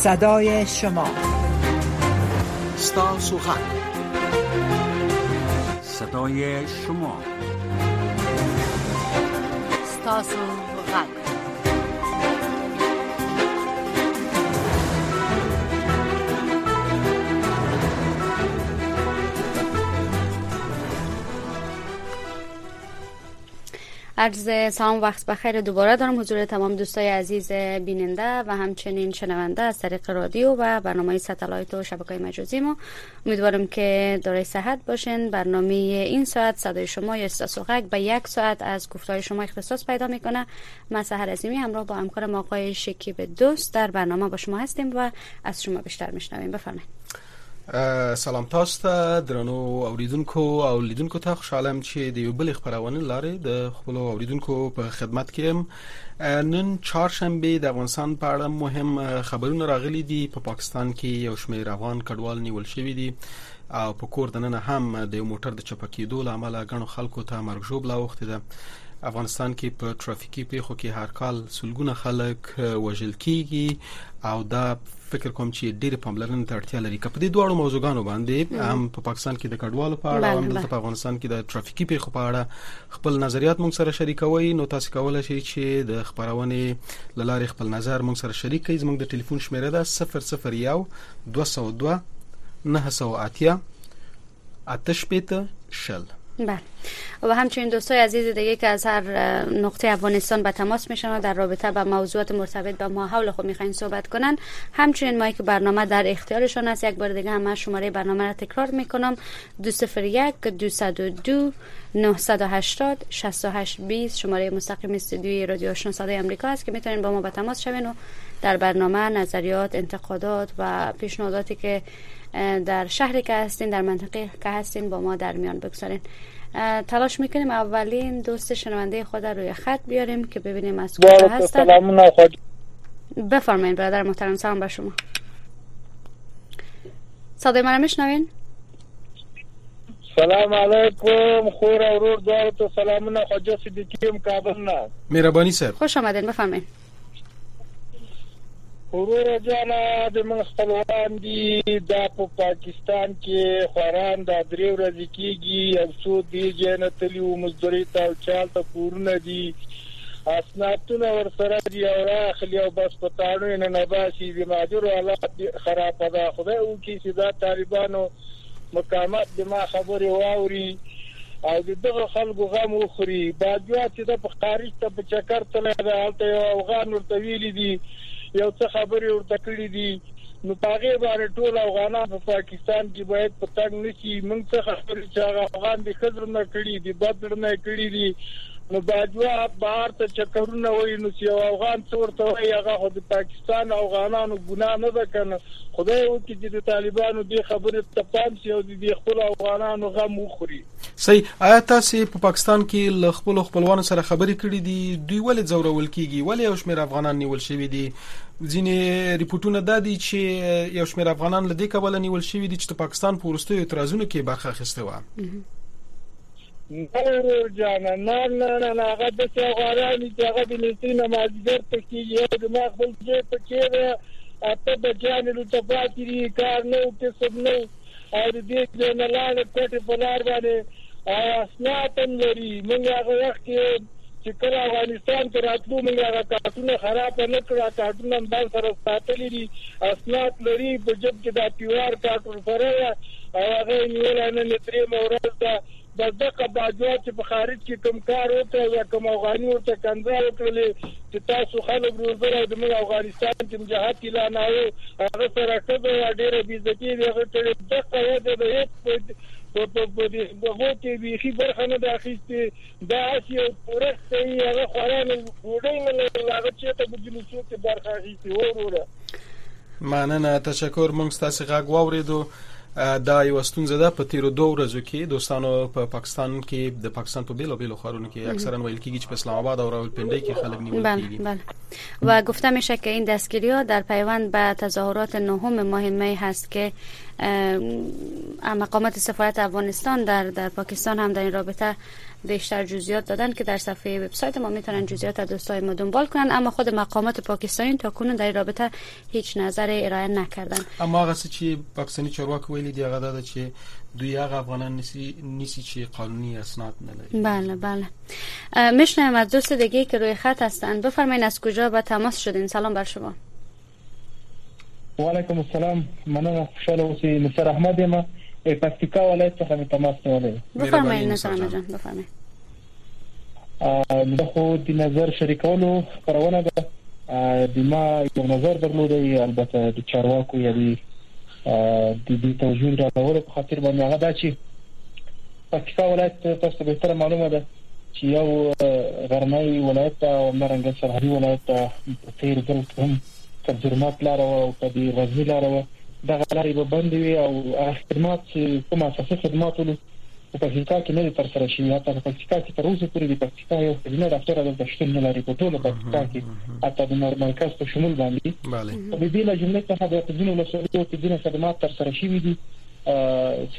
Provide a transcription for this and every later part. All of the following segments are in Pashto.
صدای شما، ستاسو غږ، صدای شما، ستاسو غږ. عرض سلام وقت بخیر دوباره دارم حضور تمام دوستای عزیز بیننده و همچنین شنونده از طریق رادیو و برنامه ستلایت و شبکه‌های مجازی ما. امیدوارم که دارای صحت باشین. برنامه این ساعت صدای شما یا ستاسو غږ به 1 ساعت از گفتار شما اختصاص پیدا میکنه. من سحر عظیمی همراه با همکارم آقای شکیب دوست در برنامه با شما هستیم و از شما بیشتر میشنویم. بفرمایید. سلام تاسو ته درنو اوریدونکو او لیدونکو ته خوشحالم چې د یو بل خبرونه لاري د خپل اوریدونکو په خدمت کې نن چهارشنبه د افغانستان په اړه مهم خبرونه راغلي دي. په پاکستان کې یو شمېر افغان کډوال نیول شوی دي او په کور دننه هم د یو موټر د چپکېدو لامل غنو خلکو ته مرګ ژوبله وخت ده. افغانستان کې په ترافیکي پیښو کې هر کال سلګونه خلک وژل کیږي او دا فکر کوم چې ډېر پاملرنې ته اړتیا لري. که په دې دوه موضوعګانو باندې هم په پاکستان کې د کډوالو په اړه او هم په افغانستان کې د ترافیکي پیښو په اړه خپل نظریات موږ سره شریکوي، نو تاسو کولای شئ چې د خبرونه لاره خپل نظر موږ سره شریک کړئ. زموږ د ټلیفون شمیره ده 001 202 908 880. بله. و همچنین دوستای عزیز دیگه که از هر نقطه افغانستان به تماس میشن و در رابطه با موضوعات مرتبط با ماحول خود میخواین صحبت کنن، همچنین مایک برنامه در اختیارشان است. یک بار دیگه هم شماره برنامه را تکرار میکنم: 201 202 980 6820 شماره مستقیم استودیوی رادیو آشنا صدای آمریکا است که میتونین با ما به تماس شوین و در برنامه نظریات، انتقادات و پیشنهاداتی که در شهری که هستین، در منطقه که هستین با ما در میان بگذارین. تلاش میکنیم اولین دوست شنونده خود روی خط بیاریم که ببینیم از کجا هستن. بفرمایید برادر محترم. سلام بر شما. صدای من رو میشنوین؟ سلام علیکم. خور اورور دوار تو سلامونه خواجه صدیقیم کابل نه. مهربانی صاحب. خوش آمدین. بفرمایید. ورور جانا د من خپلوان دي د پاکستان کې خوران د درې ورځې کېږي او څو دی جنتلی او مزدوري ته چالت پورونه دي اسنادونه ورسره دي او راخلی او بس پټاړو نه باسي د ماجر حالات خراب ده. خدای او کې چې دا طالبانو مقامات د ما خبرې واوري او دغه خلکو غم وخوري. باجوات چې د خارج ته په چکر تل حالت یو افغان ورته ویلي دي یو څه خبرې ورته کړې دي، نو هغه باندې ټول افغانان په پاکستان کې باید پتنګ نشي. موږ څه خبرې چې افغان د خضر نه کړې دي، بدر نه کړې دي، نو باجوا بهر ته چکرونه وای نو چې افغان څورته وای هغه د پاکستان افغانانو ګناه نه ده کنه. خدای وکړي چې د طالبانو دې خبرې ته پام شي او د خپل افغانانو غم وخوري. صحیح. آیا تاسو په پاکستان کې ل خپل خپلوانو سره خبرې کړې دي؟ دوی ولې ځورول کیږي؟ ولې یو شمېر افغانان نیول شوي دي؟ ځینې ریپورتونه دا دي چې یو شمېر افغانان له دې کبله نیول شوي دي چې د پاکستان په وروستیو اعتراضونو کې برخه اخیستې وه. ورور جانا نه هغه د افغانانو چې هغه د نسین مازیګر ته کېږي د ما خپل ځای په کې ده اته بجانې له تفاصیل کار نه او کسب نه او د دې نه لاله کوټه په لار باندې اسناد لري. موږ هغه وخت چې کله افغانستان ته راتلو موږ هغه کارتونه خراب نه کړه، کارتونه هم سره ساتلي دي، اسناد لري په جب کې دا پیوار کارتون سره او هغه نیول نه ترې مورز ده. دغه باجوات چې په خارج کې کوم کار وته یا کوم افغاني ورته کنځا وکړي چې تاسو خلک روزره د افغانستان کې مجاهد اعلان او هغه سره کده ډېر بیزتی دی. هغه ته دغه د هیڅ په دغه کې به برخه نه داخلي دا چې ورسته یې هغه خورانه وډای نه هغه چې ته د جلوسو کې برخه اخیستي وروره. مننه، تشکر. موږ تاسو غږ واوریدو. دا یو ستونزه ده په تیرو 2 ورځو کې دوستانو په پاکستان کې د پاکستان په بیلو خارونو کې اکثرا ویل کیږي چې په اسلام آباد او راولپنډي کې خلک نیول کیږي. بله. و گفته میشه که این دستگیری‌ها در پیوند به تظاهرات 9 ماه می هست که مقامات سفارت افغانستان در پاکستان هم در این رابطه بیشتر جزئیات دادن که در صفحه وبسایت ما میتونن جزئیات دوستای ما دنبال کنن، اما خود مقامات پاکستانی تا کنون در این رابطه هیچ نظر ارائه نکردن. اما هغه چې پاکستانی چارواکي ویلي دی هغه دا چې دوی هغه افغانان نیسی چې قانونی اسناد نه لري. بله میشنویم از دوست دیگه که روی خط هستن. بفرمایید از کجا به تماس شدین؟ سلام بر شما. و علیکم السلام. مننه، خوشحال اوسئ. نصر احمد یم، پکتیکا ولایت څخه تماس نیولی. بفرمایید نصر احمد جان، بفرمایید. د خو د نظر شریکولو خبرونه ده. د ما یو نظر درلودی، البته د چارواکو یا د توجیه راوړلو په خاطر باندې هغه دا چې پکتیکا ولایت تاسو به تر معلومه ده چې یو غرنی ولایت او مرنګ سرحدي ولایت تیر ځل هم تجربات لاره او په دې غزنی لاره دغه لارې به بندې وي او خدمات چې کومه اساسي خدمات ول په پکتیکا کې نه تر سره شي. حتی په پکتیکا کې تر اوسه پورې د پکتیکا یو خدمت ډاکټر د شتون نه لري په ټول پکتیکا کې، حتی د مرکز په شمول باندې. په دې له جملې څخه د تدین ولسوالۍ کې ځینې خدمات تر سره شي دي چې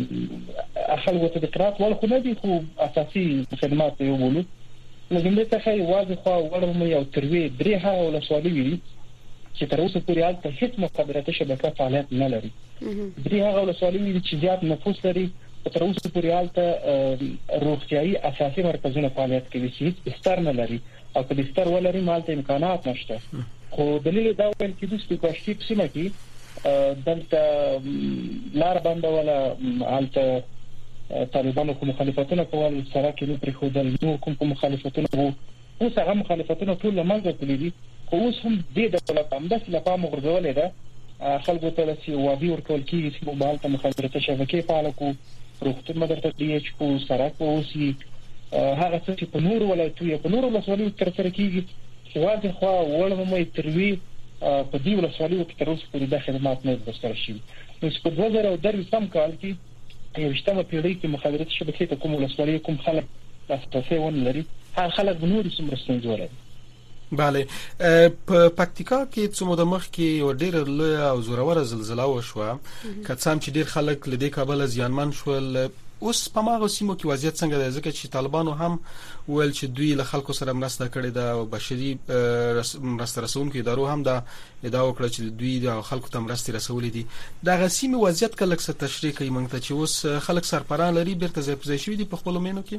خلکو ته د قرات ول خو نه دي، خو اساسي خدمات یو بولو. له جملې څخه واضح خو وړم یو تروي درې ولسوالۍ دي چې تر اوسه پورې حالت هیڅ مخابراتي شبکه فعالیت نه لري. درې هغه ولسوالۍ دي چې زیات نفوس لري، تر اوسه پورې حالت روغتيایي اساسي مرکزونه فعالیت کوي چې هیڅ بستر نه لري او که بستر ولري مالته امکانات نشته. خو دلیل دا ویل کېږي چې په شتي سیمه کې دلته لار بنده ولا حالت طالبانو کوم مخالفتونه کول، سره کې نو پرې خودل نو کوم مخالفتونه وو، اوس هغه مخالفتونه ټول لمنځه تللي دي. خو اوس هم د دولت همداسې لپاره مغرضولې ده خلکو ته چې وادي ورکول کېږي چې موبایل ته مخابراتي شبکې فعال کو، روغتون مدرسه دی ایچ کو، سړک اوسي، هغه څه چې په نور ولایتونو یا په نور ولسوالیو تر سره کېږي چې واضح خو وړم مې تروي په دې ولسوالیو کې تر اوسه پورې د خدمات نه ترسره شي. نو په 2013 کال کې یو شتمه پیړۍ کې مخابراتي شبکې ته کوم ولسوالیو کوم خلک لاسرسي ونه لري، هغه خلک به نور څومره ستونزې ولري. بله، په پکتیکا کې څو مده مخکې یو ډېر لوی او زوروره زلزلہ وشوه، که څه هم چې ډېر خلک له دې کابل زیانمن شول. اوس په ماغه سیمو کې وضعیت څنګه دی؟ ځکه چې طالبانو هم ویل چې دوی له خلکو سره مرسته کړې ده او بشري مرسته رسونکو ادارو هم دا ادعا وکړه چې دوی د خلکو ته مرسته رسولې دي. دغه سیمه وضعیت کله څه تشریح کوي موږ ته چې اوس خلک سرپران لري بیرته ځای په ځای شوي دي په خپلو مینو کې؟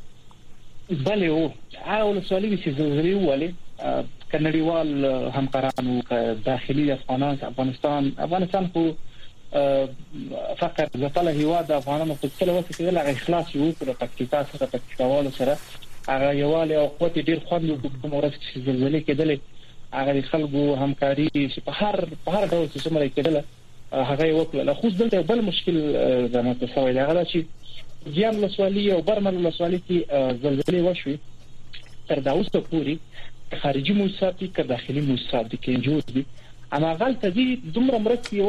بله، او هغه ولسوالۍ چې زلزلې وولې کنړیوال همکارانو داخلي افغانستان خو فقط ځپله هیواد افغانانو په څه وخت کې له اخلاص یو پر پکتیکا سره پکتیکاوالو سره هغه یوال او قوت ډیر خوند یو په مورس کې زلزلې کېدلې، هغه خلکو همکاري چې په هر ډول څه سمره کېدله هغه وکړه. خو دلته بل مشکل زموږ څه وایي هغه چې جام ولسوالۍ او برمل ولسوالۍ کې زلزلې وشوي، تر دا اوسه پورې خارجي موسسات که داخلي موسسات کې جوړ دي، اما غلطه دي دومره مرستې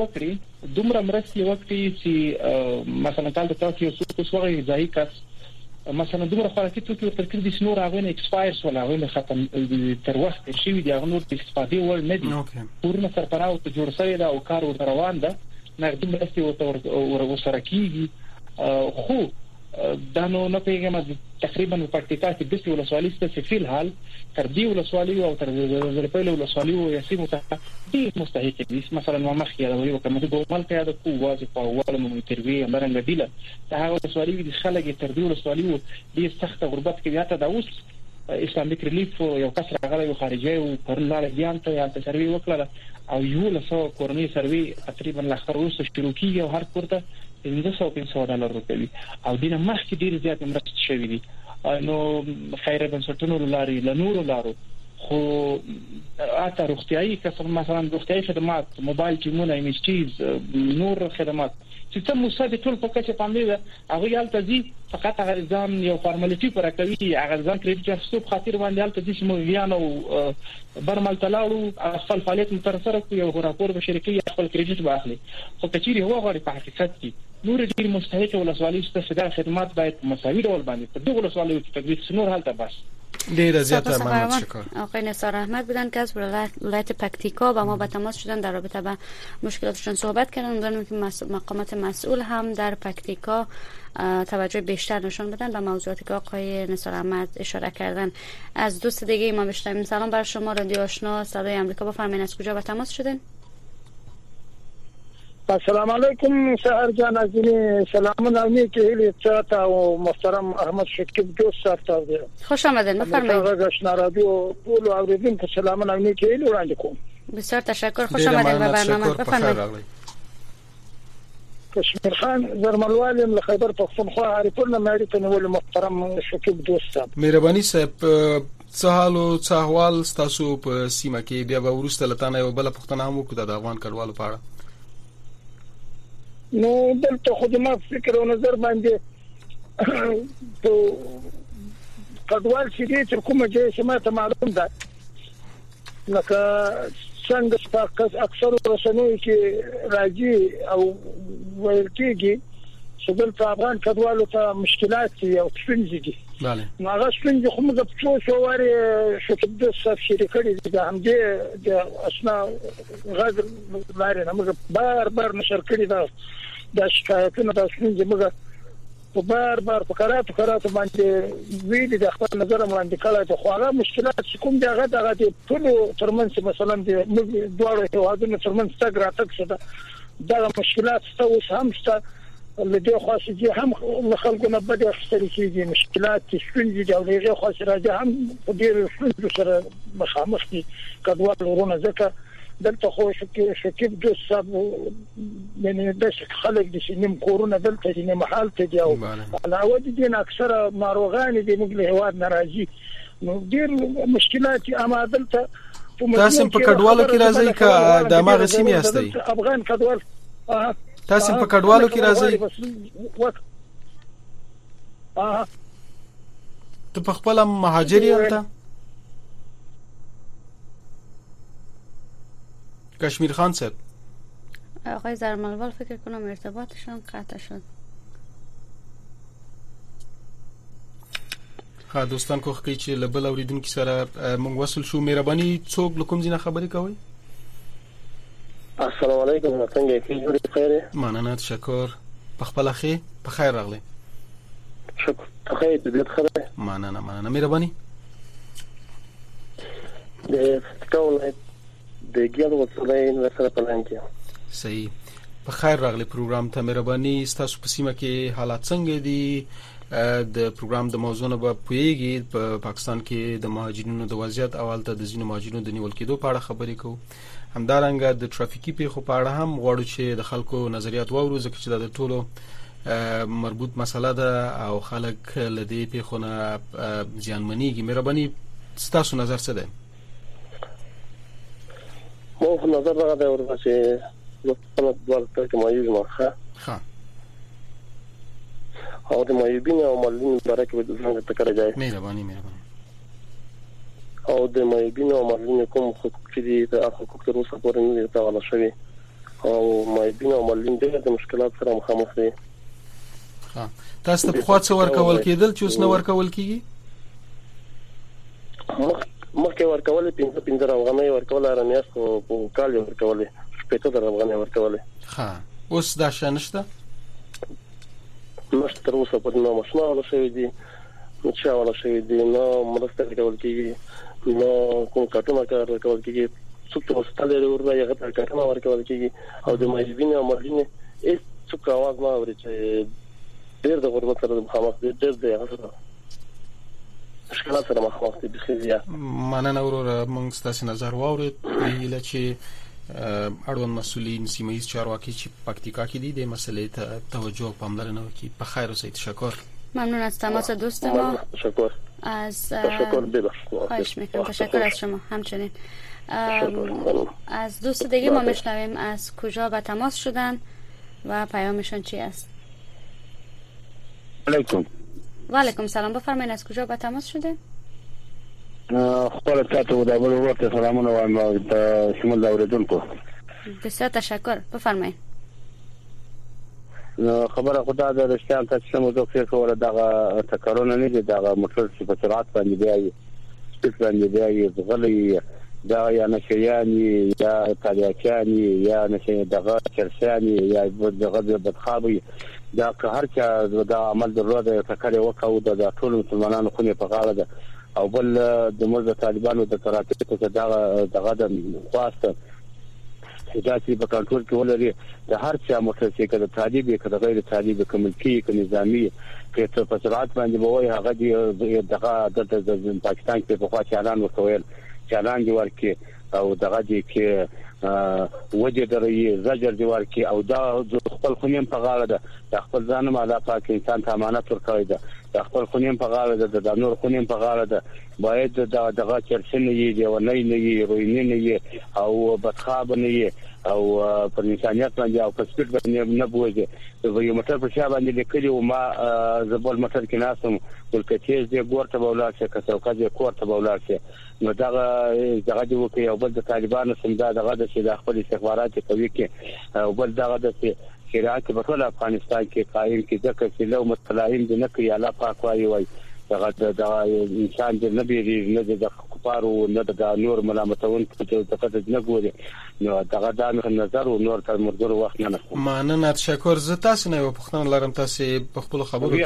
وکړي چې مثلا کال د تاسو یو څه وغوړي ځای کس مثلا دومره خوراکي توکي ورته کړی دي چې نور هغه نه ایکسپایرز ولا هغه ختم تر وخت شي دي، هغه نور د استفادې وړ نه دي. پورنه سرپراو ته جوړ شوی دا او کار ور روان ده، نقد مرستې ورسره کیږي. خو دا نو نه پیغام تقریبا په پکتیکا کې د څه ولسوالۍ څخه فی الحال تر دې ولسوالۍ او تر زلپیل ولسوالۍ او یاسین ته دې مستحق دي. مثلا ما مخکې یو کوم د ګومل په یاد کو واځي په اول مو تروي امرنګ دیله دا هغه ولسوالۍ د خلک تر دې ولسوالۍ دې سخت غربت کې یاته دا اوس اسلامیک ریلیف یو کس راغلی یو خارجي او پر لار بیان ته یا سروي وکړه او یو له کورنۍ سروي تقریبا لاخر اوس شروع کیږي او هر کوړه $500 ورکوي او دینه مخکې ډیر زیات مرستې شوې دي. نو خیره بنسټونو لاري لنور لارو خو اته روغتيایي کسب مثلا روغتيایي خدمات موبایل ټیمونه ایمچیز نور خدمات چې څه مصادې ټول په کچه باندې هغه یالته دي، فقط هغه ځان یو فارمالیټي پر کوي، هغه ځان کریډیټ اخیستو په خاطر باندې یالته دي چې مو ویان او برمل تلاړو خپل فعالیت مترسره کوي او راپور به شرکت خپل کریډیټ واخلي. خو کچيري هو غواړي په حقیقت کې نور ډیر مستحق ولسوالۍ ستاسو خدمات باید مساوي ډول باندې په دغه ولسوالۍ کې تدوین نور حالت بس ډیر زیاته ممنون. شکر. آقای نثار احمد بودن که از ولایت پکتیکا با ما به تماس شدن، در رابطه با مشکلاتشون صحبت کردن. امیدوارم که مقامات مسئول هم در پکتیکا توجه بیشتر نشون بدن به موضوعاتی که آقای نثار احمد اشاره کردن. از دوست دیگه ما بشنویم. سلام بر شما، رادیو آشنا صدای آمریکا، بفرمایید از کجا به تماس شدین؟ السلام علیکم سحر جان، از این سلام نامی که هیلی تا و محترم احمد شکیب دوست صاحب دارم. خوش آمدین، بفرمایید. آشنا رادیو طول اوریدون که سلام نامی که هیلی وړاندې کوم. بسیار تشکر، خوش آمدین به برنامه. بفرمایید. کشمیر خان زرملوالی له خیبر پختونخوا هریپور نه مېړی ته نیول محترم شکیب دوست صاحب. مهرباني صاحب، څه حال او څه احوال تاسو په سیمه کې؟ بیا به ورسته لتانه یو بل پښتنه هم وکړه د افغان کډوالو په اړه. نو دلته خو ما فکر او نظر باندې په کډوال چې دې تر کومه ځای سم ته معلوم ده، لکه څنګه چې اکثر رسنوي کې راځي او ویل کېږي چې دلته افغان کډوالو ته مشکلات دي او ستونزې دي. بله. نو هغه ستونزې خو موږ په څو شوارې شکیب دوست صاحب شریک کړي دي. همدې د آشنا غږ لارې نه موږ بار نشر کړي ده د شکایتونو د ستونزې موږ په بار په قراتو باندې ویلي د خپل نظر باندې کړه. خو هغه مشکلات چې کوم دی هغه د ټول ترمنځ مثلا د دوه هیوادونو ترمنځ تګ راتګ شته، دا مشکلات اوس هم شته. لدې خاصه دي هم خلکو نه بده اخستل کیږي، مشکلات ستونزې دي او دغه خاصه راځي هم په ډېر ستونزو سره مخامخ دي کډوال ورونه. ځکه دلته خو شکیب دوست صاحب یعنی د خلک د سینم کورونه دلته دي، نه محل ته دي او علاوه دي نه اکثره ناروغان دي موږ له هواد ناراضي. نو ډېر مشکلات اما دلته تاسو په کډوالو کې راځي که د ما غسیمي هستي؟ افغان کډوال تاسو په کډوالو کې راځي؟ ته په خپل مهاجر یې ته؟ کشمیر خان صاحب، آقای زرملوال فکر کنم ارتباطشون قطع شد. ها دوستان کوخ کې چې لبل اوریدونکو سره مونږ وصل شو. مهرباني څوک لکم زینه خبرې کوي؟ السلام علیکم، څنګه یې؟ خیر. مننه، تشکر. په خپل اخی په خیر راغلی. شکر. خیر دې خبره. مننه مهرباني. د ټول د ګیل وڅلای نو سره پلان کې. صحیح. په خیر راغلی پروګرام ته. مهرباني تاسو په سیمه کې حالات څنګه دي؟ د پروګرام د موضوع نه به پوهیږي. په پاکستان کې د مهاجرینو د وضعیت اولته د ځینو مهاجرینو د نیول کېدو په اړه خبرې کوو. همدارنګه د ټرافیکي پیښو په اړه هم غواړو چې د خلکو نظریات واورو، ځکه چې د ټولو مربوط مسله ده او خلک له دې پیښو نه زیانمنېږي. مهرباني تاسو نظر څه دی؟ مو نظر راغلی ورته چې په دوه کې مایوب مخه او د مایوبین او مالین برکه به څنګه تکړه ځای. مهرباني او د مایوبین او مالین کوم حقوق چې دي د حقوق تر اوسه پورې نه دي تعالی شوی او مایوبین او مالین د مشکلات سره مخامخ دي. تاسو په خاطر ورکول کېدل چې اوس نه ورکول کیږي؟ مخکې ورکول 15 افغانۍ ورکول ارمیاس او په کال ورکول 15 افغانۍ ورکول. اوس دا شان نشته؟ نشته تر اوسه په نو مشنا ولا شوی دي، نو چا ولا شوی دي، نو مرسته ورکول کیږي، نو کوم کارتونه ورکول کیږي، څوک ته ستاله ورته هغه کارتونه ورکول کیږي او د مایوبین او مالین هیڅ څوک आवाज نه اوري چې ډېر د غربت سره مخامخ دي، ډېر د هغه مشکلات سره مخامخ دي. بخیر. مننه وروره، موږ تاسو نظر واورید. ویل چې اړوند مسؤلین سیمه چارواکي چې پکتیکا کې دي د مسلې ته توجه پاملرنه وکړي. په خیر اوسئ. تشکر. ممنون از تماس دوست ما. تشکر. تشکر خواهش میکنم. تشکر از شما همچنین. از دوست دیگه ما میشنویم از کجا به تماس شدن و پیامشون چی است. علیکم. و علیکم سلام، بفرمایید از کجا به تماس شدین؟ خپل تاسو د بل ورته سلامونه وایم په شمول اوریدونکو. بسیار تشکر، بفرمایید. خبره خدا د رښتیا تاسو موضوع کې کوله دغه تکرار نه دي، دغه موټر چې په سرعت باندې دی سپیټ باندې دی غلي دا یا نشياني یا تالیاچاني یا نشي دغه چرساني یا دغه بدخابي دا که هر چا دا عمل دروازه تکړه وکاو د ټول مسلمانانو خو نه په غاړه ده او بل د مرزه طالبانو د ترافیکو دغه د خواسته سیاسي په کنټرول کې ولري د هر چا موټرسایکل طالب کې د غیر طالب کوملکی کې نظامی کې په سرعت باندې بوي هغه دغه د پاکستان کې په خوا چالان وکول چالان دی ورکه او دغه دي کې وجه درې زجر دی ورکه او دا خپل خونیم په غاړه ده د خپل ځان مالا پاک انسان ته امانت ورکوي ده د خپل خونیم په غاړه ده د نور خونیم په غاړه ده باید دغه چرسنه یې دی و نه نه روینه نه او بدخاب نه او پر انسانيت باندې او په سپیډ باندې نه بوځي یو موټر په شا باندې لیکلی او ما زبول موټر کې ناسم ولکه دې ګورته بولار څه کڅوکا دې کوړته بولار څه نو دغه دی وکي او بل د طالبانو سمدا دغه د خپل استخبارات کوي کې او بل دغه د شریعت په ټول افغانستان کې قائم کې ځکه چې لو متلایم د نکي الله پاک وایي دغه د انسان د نبی نه د کفارو نه د نور ملامتون چې دغه نه ګوري نو دغه د نظر او نور تر مرګ وخت نه مننه تشکر زه تاسو نه په خپل لارم تاسو په خپل خبرو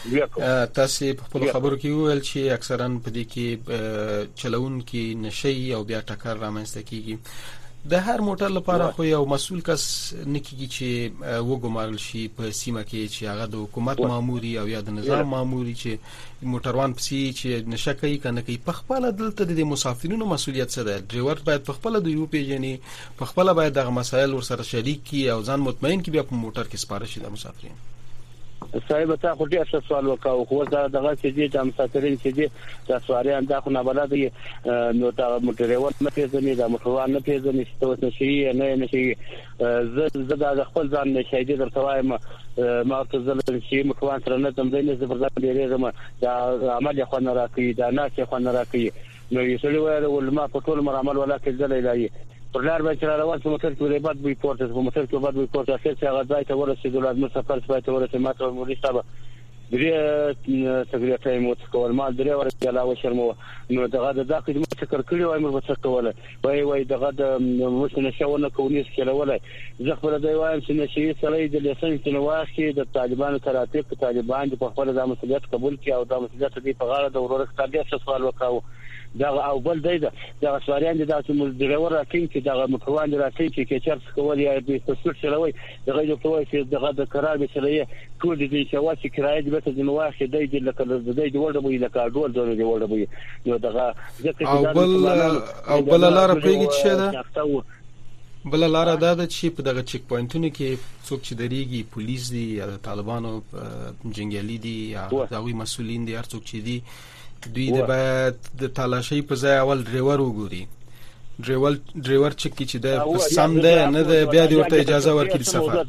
کې ویل چې اکثرا په دې کې چلون کې نشي او بیا ټکر رامنځته کیږي د هر موټر لپاره خو یو مسؤل کس نکیږي چې وګمارل شي په سیمه کې چې هغه د حکومت ماموري او یا د نظام ماموري چې موټروان پسې چې نشه کوي کنه کوي په خپل دلته د مسافرینو مسؤلیت څه ده ډرایور باید په خپل د یو پیژني په خپل باید دغه مسایل ورسره شریک کی او ځان مطمئن کی بیا په موټر کې سپارښت شي د مسافرین صاحب ته خو ډیر څه سوال وکاو خو دا دغه چې دي د مسافرین چې دي د سواریان دا خو نه بلد نو دا موټروان نه پیژني دا موټروان نه پیژني چې تاسو شي نه نشي زه د خپل ځان نشي دي درته وایم ما ته ځل شي موټروان سره نه تم دینه زبردست ډیرېږم دا عمل خو نه راکې دا نه چې خو نه راکې نو یې سړي وایي ولما په ټول عمل ولا کې ځل ایلای پرلار به چې روان شو موټر کې بعد به پورته په موټر کې بعد به پورته چې هغه ځای ته ورسېدل لازم سفر ځای ته ورسېد ماته مولوی صاحب درې تقریبا ټایم وڅکول ما درې ورته علاوه شرمو نو دغه د خدمت څخه کړی وای مې وڅکول وای دغه د مشنه شاونه کوونیس کېلولای زه خپل دی وایم چې نشي سره د لیسنس نو واخی د طالبانو ترافیک طالبان په خپل د مسؤلیت قبول کړي او د مسؤلیت دی په غاړه د ورور ښکاري څه سوال وکاو دا او بل دی دا سواریان دي چې ډرایور راکین چې دا موټروان راکین چې چرس کول یا د تسویق شلوي دغه د توای چې دغه د قرار به شلې ټول دي چې واسي کرایه به ته نو واخې دی لکه د ورډ بوې لکه ډول ډول دی ورډ بوې نو دغه ځکه او بل لار پرېږي چې دا بل لار دا چې په دغه چیک پوینټونو کې څوک چې دریږي پولیس دي یا طالبانو جنگیالي دي یا دغه مسؤلین دي هر څوک چې دي دوی د باید د تلاشي په ځای اول ډرایور وګوري ډرایور چې د سم ده نه ده بیا د ورته اجازه ورکړي سفر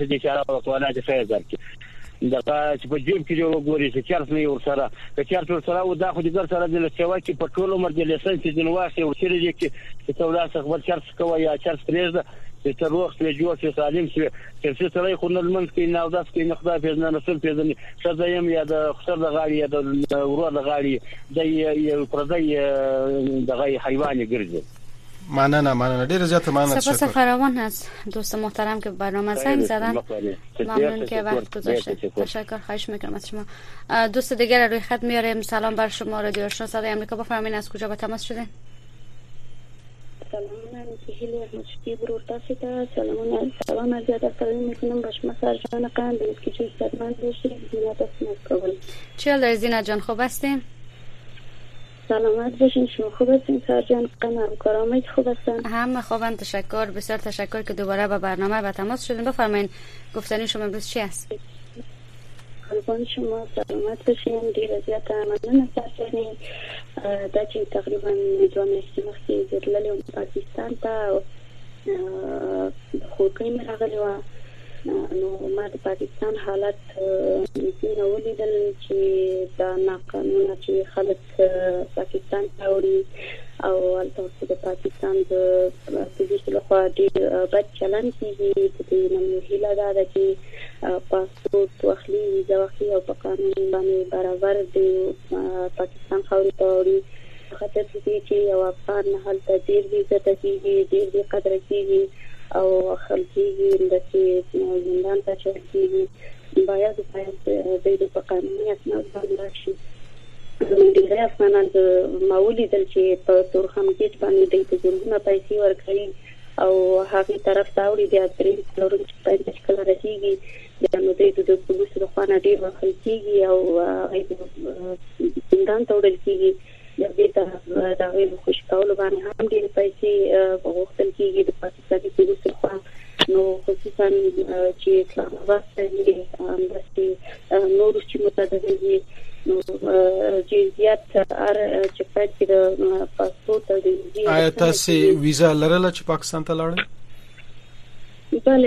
دغه چې په جیب کې یو ګوري چې چارس نه ورسره که چارس ورسره او دا خو د ګر سره د لسوا کې په ټول عمر د لیسنس د نواخي او شری کې چې تولا څخه چارس کوي یا چارس پریزه چې تر وخت له جوړ شي سالم شي چې سره خو نن منځ کې نه داس کې نه خدای پیژنه رسول پیژني شزایم یا د خسر د غاړي یا د ورور د غاړي د یو پردی دغه حیواني ګرځي مننه ډیر زیات مننه سپاس فراوان از دوست محترم که برنامه زنگ زدن ممنون که وقت گذاشتید تشکر خواهش میکنم از شما دوست دیگر روی خط میاریم سلام بر شما رادیو آشنا صدای آمریکا بفرمایید از کجا با تماس شدین سلام من سهیل احمدشکی برور تاسو ته سلام از زیاده سلام میکنم به شما سرجان قند که چه استادمند باشید زینت اسمت کابل چه داری زینت جان خوب هستین؟ سلامت باشین شما خوب هستین سرجان قند همکارامید خوب هستن همه خوبن تشکر بسیار تشکر که دوباره با برنامه و تماس شدین بفرمایید گفتنی شما امروز چی است؟ قربان شما سلامت باشین دیر زیاد ممنون سرجانی دا چې تقریبا دوه میاشتې مخکې زیرللی پاکستان ته خوکۍ مې راغلې وه نو ما د پاکستان حالت ځینې ولیدل چې دا ناقانونه چې خلک پاکستان ته وړي او هلته د پاکستان د پولیسو لخوا ډېر بد چلند کېږي د دې نه مې هیله دا ده چې پاسپورټ واخلي ویزه واخلي او په قانون باندې برابر د پاکستان خاورې ته وړي په خاطر دې چې یو افغان هلته ډیر عزت کیږي، ډیر قدر کیږي او خلکیږي چې زندان ته چړکیږي. باید د په قانوني اسناد باندې شي. ډیری افغانان ما ولیدل چې په تورخم کې باندې د زرګونه پیسې ورکړي او هغه طرف ته وړي د اترې څلور چې کله رسیږي د نو د پولیسو د خوانه ډیر وخت کیږي او زندان ته وړل کیږي. د دې ته دا ویل خوش کول باندې هم ډیر پیسې غوښتل کیږي د پاکستاني پولیسو خوا. نو خصوصا چې اسلام آباد ته نور چې متعدد دي نو جزئیات چې پاتې د پاسپورت او د ویزې. آیا تاسو ویزا لرله چې پاکستان ته لاړل؟ بله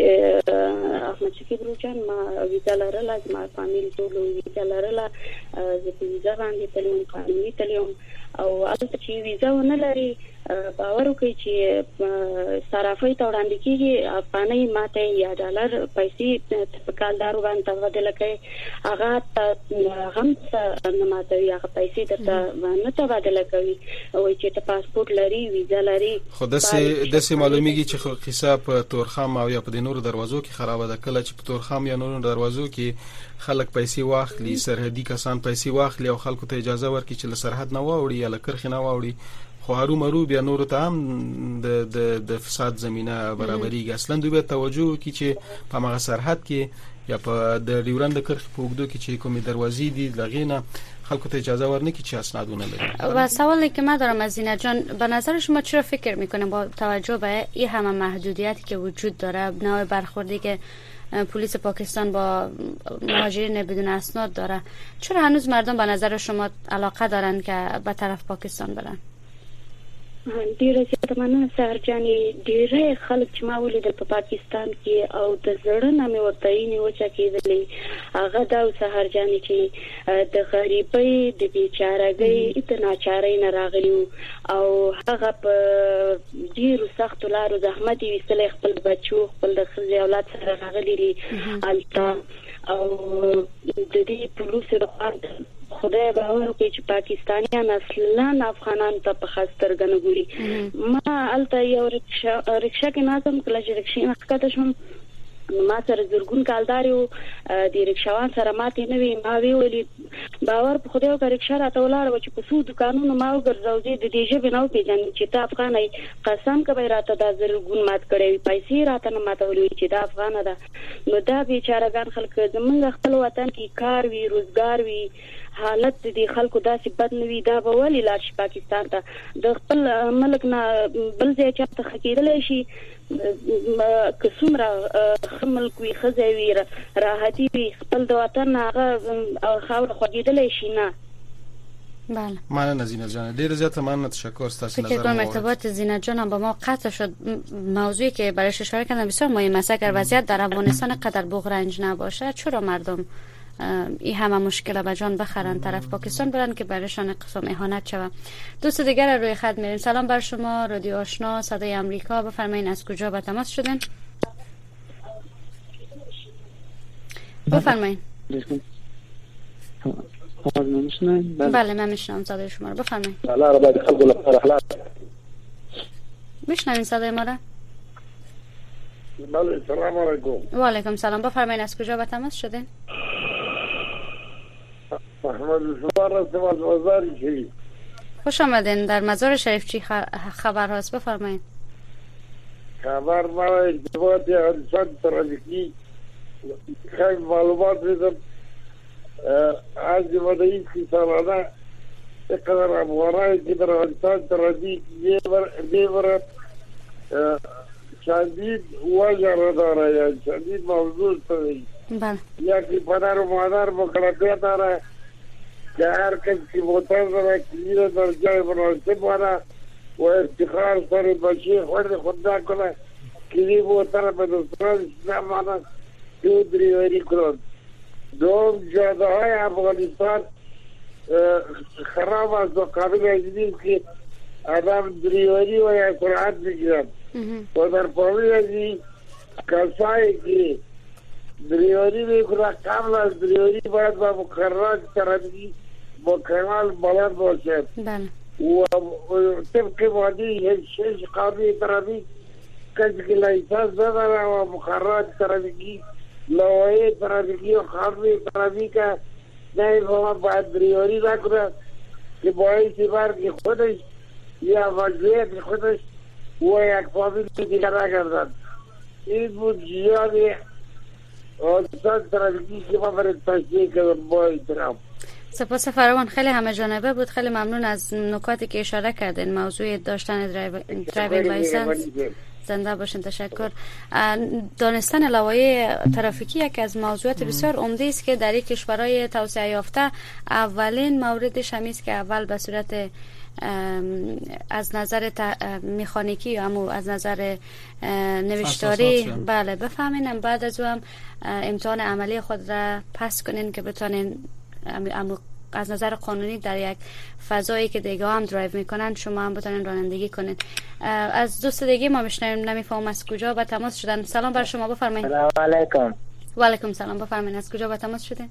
احمد شکیب روجان ما ویزا لرله، ما فامیل ټول ویزا لرله، زه په ویزا باندې تلم، قانوني تلم او هلته چې ویزا ونه لري باور وکړئ چې صرافۍ ته وړاندې کېږي افغانۍ ماته یا ډالر پیسې په کالدارو باندې تبادله کوي، هغه هم نه ماتوي، هغه پیسې درته نه تبادله کوي. وایي چې ته پاسپورت لري، ویزا لري. خو داسې معلومیږي چې قصه په تورخم او یا په نورو دروازو کې خرابه ده. کله چې په تورخم یا نورو دروازو کې خلک پیسې واخلي، سرحدي کسان پیسې واخلي او خلکو ته اجازه ورکړي چې له سرحد نه واوړي یا له کرښې نه واوړي، خو هرو بیا نورو ته هم د فساد زمينه برابرېږي. اصلا دوی به توجه وکړي چې په هغه سرحد کې یا په د ډیورند کرښې په اوږدو کې چې کومې دروازې دي لغینه خلکو ته اجازه ورنکړي چې اسنادونه لري. و سوالی که من دارم از زینت جان، به نظر شما چرا فکر میکنه با توجه به این همه محدودیتی که وجود داره، نوع برخوردی که پلیس پاکستان با مهاجرین بدون اسناد داره، چرا هنوز مردم به نظر شما علاقه دارن که به طرف پاکستان برن؟ ډیره زیاته مننه سهر جانې. ډیره خلک چې ما ولیدل په پاکستان کې او د زړه نه مې ورته نیوچه کېدلې هغه دا سهر جانې چې د غریبۍ د بیچارهګۍ د ناچارۍ نه راغلي او هغه په ډیرو سختو لارو زحمت یې ویستلی، خپل بچو خپل د ښځې اولاد سره راغلي دي هلته او د دې پولیسو د خوا خدای باور وکړي چې پاکستانیان اصلا افغانان ته په خاص سترګه نه ګوري. ما هلته یو رکشه کې ناستم، کله چې رکشې نه ښکته شوم ما سره زرګون کالدار یو د رکشاوان سره ماتې نه وي. ما ویلي باور په خدای وکړه رکشه راته ولاړه چې په څو دوکانونو ما وګرځاو د دې ژبې نه وپېژنم چې ته افغانه یې، قسم کوي راته دا زرګون مات کړی وي، پیسې راته نه ماتولې چې دا افغانه ده. نو دا بیچارهګان خلک زمونږ خپل وطن کې کار وي، روزګار وي، حالت دې خلکو داسې بد نه وي، دا به ولې لاړ شي پاکستان ته؟ د خپل ملک نه بل ځای چاته ښه کېدلی شي که څومره ښه ملک وي، ښه ځای وي، راحتي وي، خپل د وطن هغه خاوره خوږېدلی شي نه. بله مننه زینت جان، ډیر زیاته مننه، تشکر. ستاسو نظر فکر کنم ارتباط زینت جان هم با ما قطع شد. موضوعی که برایش اشاره کردم بسیار مهمه است. اگر وضعیت در افغانستان قدر بغرنج نباشه چرا مردم این همه مشکل به جان بخرن طرف پاکستان برن که برایشان قسم اهانت شود؟ دوست دیگر روی خط میریم. سلام بر شما، رادیو آشنا صدای آمریکا، بفرمایید از کجا به تماس شدین؟ بفرمایید. بله من میشنم صدای شما رو، بفرمایید. میشنوین صدای ما را؟ بله سلام علیکم. و علیکم سلام، بفرمایید از کجا به تماس شدین؟ محمد زوار از مزار شریف. خوش آمدین. در مزار شریف چی خبر هست؟ بفرمایید. خبر برای ارتباط حادثات ترافیکی خیلی معلومات میدم. از مدعی سی سالانه اقدر افغانایی که در حادثات ترافیک میبرد شدید وجه را داره یا شدید موضوع شده. بله. یکی پدر و مادر مکلفیت داره که هر کسی که موتر داره کلید در جای مناسب باره و افتخار سر بچه خود نکنه کلید موتر به دستان نمانه که دریوری کنند. دوم جاده های افغانستان خراب است و قابل اجدید که آدم دریوری و یا سرعت بگیرند و در پاوی ازی کسایی که دریوری میکنه قبل از دریوری باید با مقررات ترافیکی با کمال بلند باشد. بله. و طبق ماده 6 قانون ترافیک کسی که لیسانس نداره و مقررات ترافیکی لوایح ترافیکی و قانون ترافیک نه باید بریاری نکنه که باعث مرگ خودش یا وضعیت خودش و یک فامیل دیگر نگردند. این بود جیان حادثات ترافیکی که ما برای تشریح کردم. با احترام. سپاس فراوان، خیلی همه جانبه بود. خیلی ممنون از نکاتی که اشاره کردین. موضوع داشتن درایوینگ لایسنس. زنده باشین. تشکر. دانستن لوایح ترافیکی یک از موضوعات بسیار عمده است که در کشورهای توسعه یافته اولین موردش همین است که اول به صورت از نظر مکانیکی یا از نظر نوشتاری بله بفهمین، بعد از اون امتحان عملی خود را پس کنین که بتونین از نظر قانونی در یک فضایی که دیگه هم درایو میکنن شما هم بتونین رانندگی کنین. از دوست دیگه ما میشنویم، نمیفهم از کجا با تماس شدن. سلام بر شما، بفرمایید. سلام علیکم. و علیکم سلام، بفرمایید. از کجا با تماس شدین؟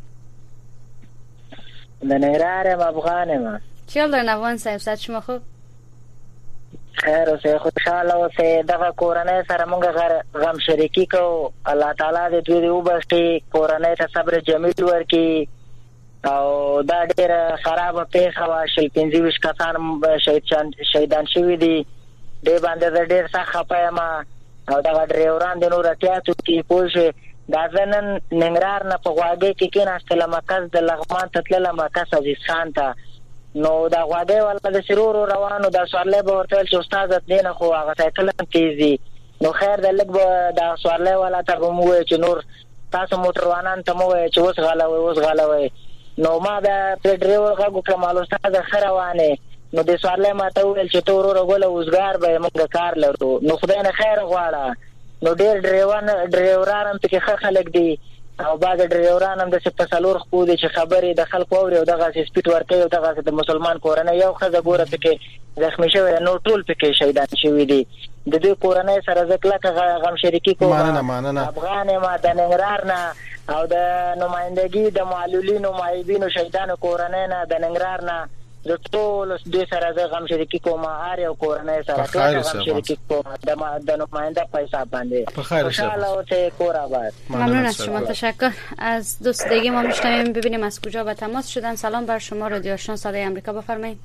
ننگرهارم، افغانم. چی حال دارین افغان صاحب؟ صحت شما خوب؟ خیر اوسه، خوشحاله اوسه. دغه کورنۍ سره مونږ غم شریکي کوو. الله تعالی دې دوی وبخښي، کورنۍ ته صبر جمیل ورکړي. او دا ډېره خرابه پیښه وه، 25 کسان شهیدان شوي دي. دې باندې ډېر سخت خفه یم او دغه ډریوران د نور احتیاط وکړي. پوه شوې، دا زه نن ننګرهار نه په غواګۍ کې کېناستلم، مرکز د لغمان ته تللم، مرکز عزیز خان ته. نو دا غواګۍ والا د سرورو روانو، دا سوارلی به ورته ویل چې استاده تلې نه، خو هغه سایکل هم تیز دي. نو خیر د لږ به دا سوارلی والا ته به مو ووایو چې نور تاسو موټروانانو ته مو ووایئ چې اوس غلوئ. نو ما دا پرې ډریور غږ وکړم، هلو استاده ښه روانې. نو د سوارلی ما ته وویل چې ته وروره ګله اوزګار به یې، موږ کار لرو. نو خدای نه خیر غواړه. نو ډېر ډریوران هم پکې ښه خلک دي او بعض ډریوران هم داسې په څلور خپو دي چې خبرې د خلکو اوري او دغسې سپیډ ورکوي او دغسې د مسلمان کورنۍ یو ښځه ګوره پکې زخمي شوې ده، نور ټول پکې شهیدان شوي دي. د دوی کورنۍ سره زه کلکه غم شریکي کوم. افغان یم د ننګرهار نه او د نمایندګي د معلولینو معیبینو شهیدانو کورنۍ نه د ننګرهار نه د ټول دوی سره زه غم شریکي کوم. هر یو کورنۍ سره کلکه غم شریکي کوم د نماینده په حساب باندې. خوشحاله اوسئ، کور آباد. ممنون از شما، تشکر. از دوست دیگه ما میشنویم، ببینیم از کجا به تماس شدن. سلام بر شما، رادیو آشنا صدای آمریکا، بفرمایید.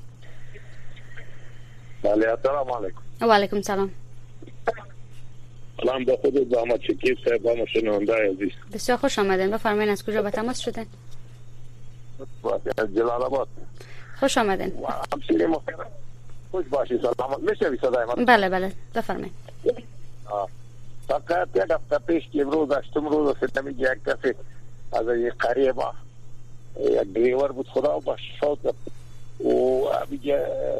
بله، السلام علیکم. و علیکم سلام. سلام به خود زحمت شکیب صاحب و شنونده عزیز. بسیار خوش آمدین، بفرمایید از کجا به تماس شدن؟ از جلال آباد. خوش آمدین. همسیری محترم، خوش باشی. سلامت. میشنوی صدای من؟ بله بله بفرمایید. فقط یک هفته پیش که امروز 8 روز ستمی یک کسی از یک قریه ما یک دریور بود، خدا بخشاد و همینجا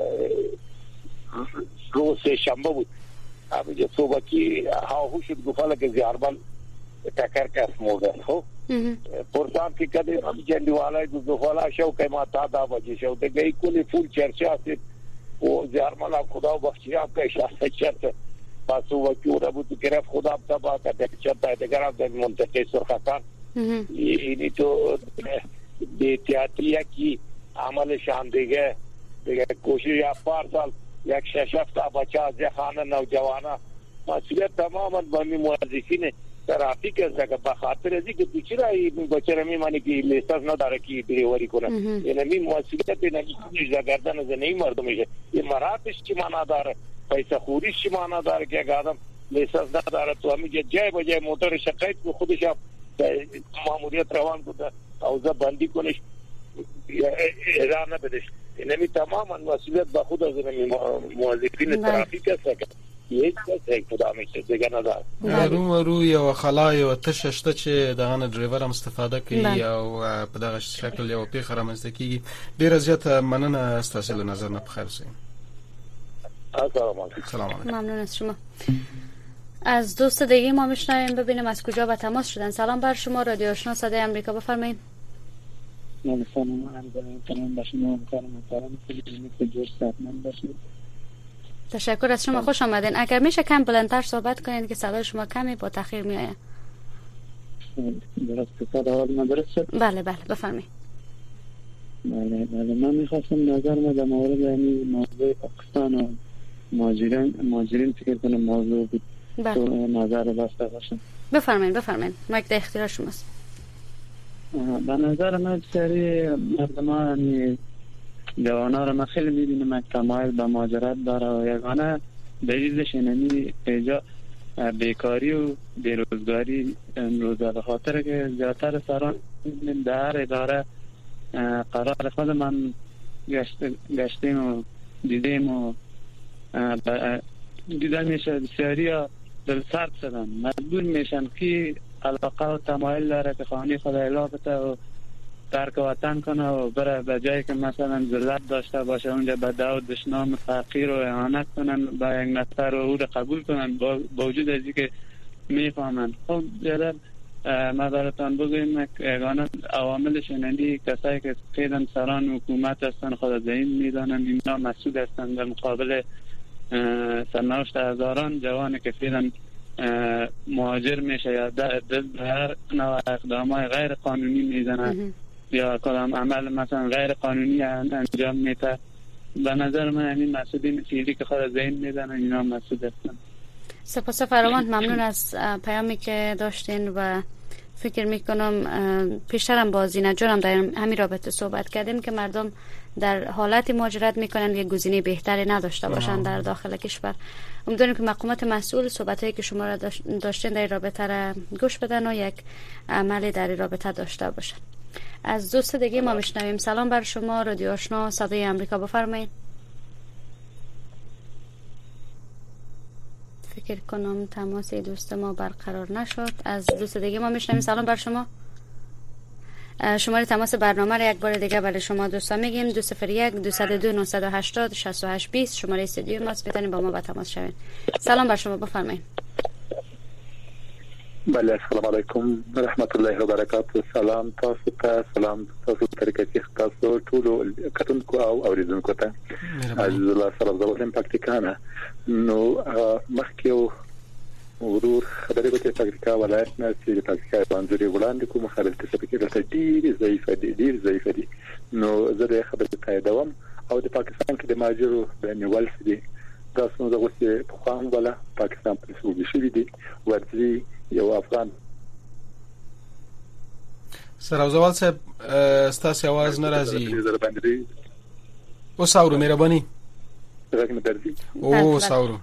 روز شنبه بود، همینجا صبحی هاهو شد گفاله که زیارمال تکر کس موردن. خب پرسان که کده همینجا نیوالای دو گفاله شو که ما تا دا بجه شو دگه کلی فول چرچه هستید و زیارمال هم خدا بخشی هم که شاسته چرچه پس وکیوره بود گرفت خدا تبا کرده چرته دیگر هم در منطقه سرخستان. اینی تو بیتیاتی یکی عملشان دیگه کوشش یا پارسال یک 6-7 بچه از خانه نوجوانه مسئولیت تماما بامی موظفین ترافیک است که بخاطر ازی که چرا این بچه را میمانی که لیسانس نداره که دریوری کنه، یعنی مسئولیت نگیش در گردن از نیم مردمشه. این مراتش چی معنا داره، پیسه خوریش چی معنا داره که اگه آدم لیسانس نداره تو همینجا جای بجای موتور شقایت که خودش هم ماموریت روان کنه اوضاع بندی کنش اداره بدش. اینمی تماما مسئولیت با خود از موظفین ترافیک است که هیچ کس خدا میشه دیگه نداره. رو یو خلا یو تششته چې دغه نه ډرایور هم استفاده کوي او په دغه شکل یو پیښه رامنځته کیږي. ډیره زیاته مننه ستاسو له نظر نه. په خیر اوسئ. سلام علیکم. ممنون از شما. از دوست دیگه ما میشنویم، ببینیم از کجا به تماس شدن. سلام بر شما، رادیو آشنا صدای آمریکا، بفرمایید. تشکر از شما، خوش آمدین. اگر میشه کم بلندتر صحبت کنین که صدای شما کمی با تاخیر میآید. درست صدا من درست شد؟ بله بله بفرمایید. بله من میخواستم نظر ما در مورد یعنی موضوع پاکستان و مهاجرین فکر کنم موضوع بود تو نظر داشته باشم. بفرمایید مایک در اختیار شماست. به نظر من بسیاری مردمان یعنی جوانا رو من خیلی میبینم که تمایل به مهاجرت داره و یگانه دلیلش اینه بیکاری و بیروزگاری امروزه، به خاطر که زیادتر سران در اداره قرار خود من گشتیم و دیدیم و دیدن میشه بسیاری ها دل سرد شدن، مجبور میشن که علاقه و تمایل داره که خانه خود اعلا بده و ترک وطن کنه و بره به جایی که مثلا ذلت داشته باشه اونجا به دعوت دشنام تحقیر و اهانت کنن با یک نفر و او رو قبول کنن با وجود از اینکه میفهمن. خب جالب ما براتان بگویم یگانه عواملش اینندی کسایی که خیلی سران حکومت هستن خود ذهین میدانن اینا مسئول هستن در مقابل سرنوشت هزاران جوانی که فعلا مهاجر میشه یا دل به هر نوع اقدامات غیر قانونی میزنن یا کدام عمل مثلا غیر قانونی انجام میده. به نظر من این مسئولین فعلی که خود ذهن میدن اینا مسئول هستن. سپاس فراوان، ممنون از پیامی که داشتین و فکر میکنم پیشترم با زینت جانم در همین رابطه صحبت کردیم که مردم در حالت مهاجرت میکنن یک گزینه بهتری نداشته باشن در داخل کشور. امیدواریم که مقامات مسئول صحبتایی که شما را داشتین در رابطه را گوش بدن و یک عملی در رابطه داشته باشن. از دوست دیگه ما میشنویم. سلام بر شما، رادیو آشنا صدای آمریکا، بفرمایید. فکر کنم تماس دوست ما برقرار نشد. از دوست دیگه ما میشنویم. سلام بر شما. شماره تماس برنامه را یک بار دیگه برای شما دوستان میگیم 201 202 980 68 20 شماره استودیو ماست، بتونید با ما با تماس شوین. سلام بر شما، بفرمایید. بله السلام علیکم رحمت الله و برکاته. سلام سلام تاسو ترکتی تاسو ټول کتونکو او اوریدونکو ته عزیز الله سلام زبرم پکتیکانه نو مخکیو ورور خبرې وکړې پکتیکا ولایت نه چې پکتیکا باندې وړاندې کوم خبرې ته پکې ډیر ضعیف دي نو زه د خبرې تاییدوم او د پاکستان کې د ماجرو د نیول دي تاسو د غوښتي په خام ولا پاکستان په سوګي شوی دي ورځي یو افغان سراوزوال صاحب ستاسو आवाज ناراضي او ساورو مهرباني رقم درزي او ساورو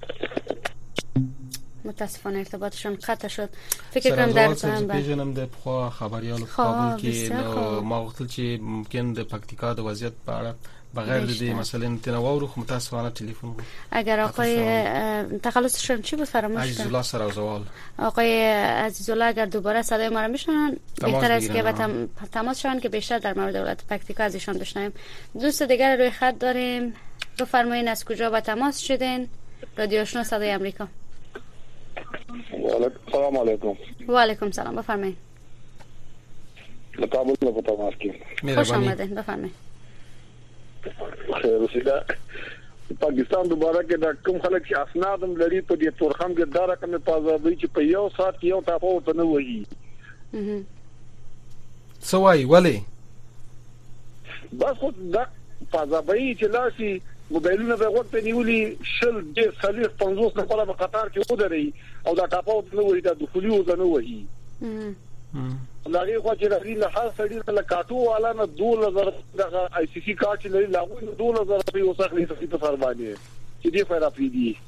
متاسفانه ارتباطشون قطع شد. فکر کنم در زمان پیژنم د خو خبريالو کابل کې نو ما وختل چې ممکن د پکتیکا د وضعیت په اړه بغیر د مثلا تنوع خو متاسفانه تلفن بود. اگر آقای تخلصشون چی بود فراموش کردم؟ عزیزالله سراوزوال. آقای عزیزالله اگر دوباره صدای ما رو میشنن بهتر است که تماس شون که بیشتر در مورد دولت پکتیکا از ایشان بشنویم. دوست دیگر روی خط داریم. بفرمایید از کجا با تماس شدین؟ رادیو آشنا صدای آمریکا. سلام علیکم. و علیکم سلام، بفرمایید. کابل نه پتا ماسکی. خوش آمدید، بفرمایید. خیر اوسه پاکستان دوباره کې د کوم خلک چې اسنادم لري په دې تورخم کې دا رقم په آزادۍ چې په یو سات کې یو ټاپو ته نه وایي سوای ولی بس خو دا په آزادۍ چې لاسي موبایلونه به وخت نیولي شل د 50 نفر په قطار کې ودرې او دا ټاپو ته نه وایي دا دخولي و نه وایي لغه خو چې لري له هر سړي له کاټو والا نه 2000 د آی سی سی کارت لري لاغو 2000 په وسخلي په سر باندې چې دی فایده پیډي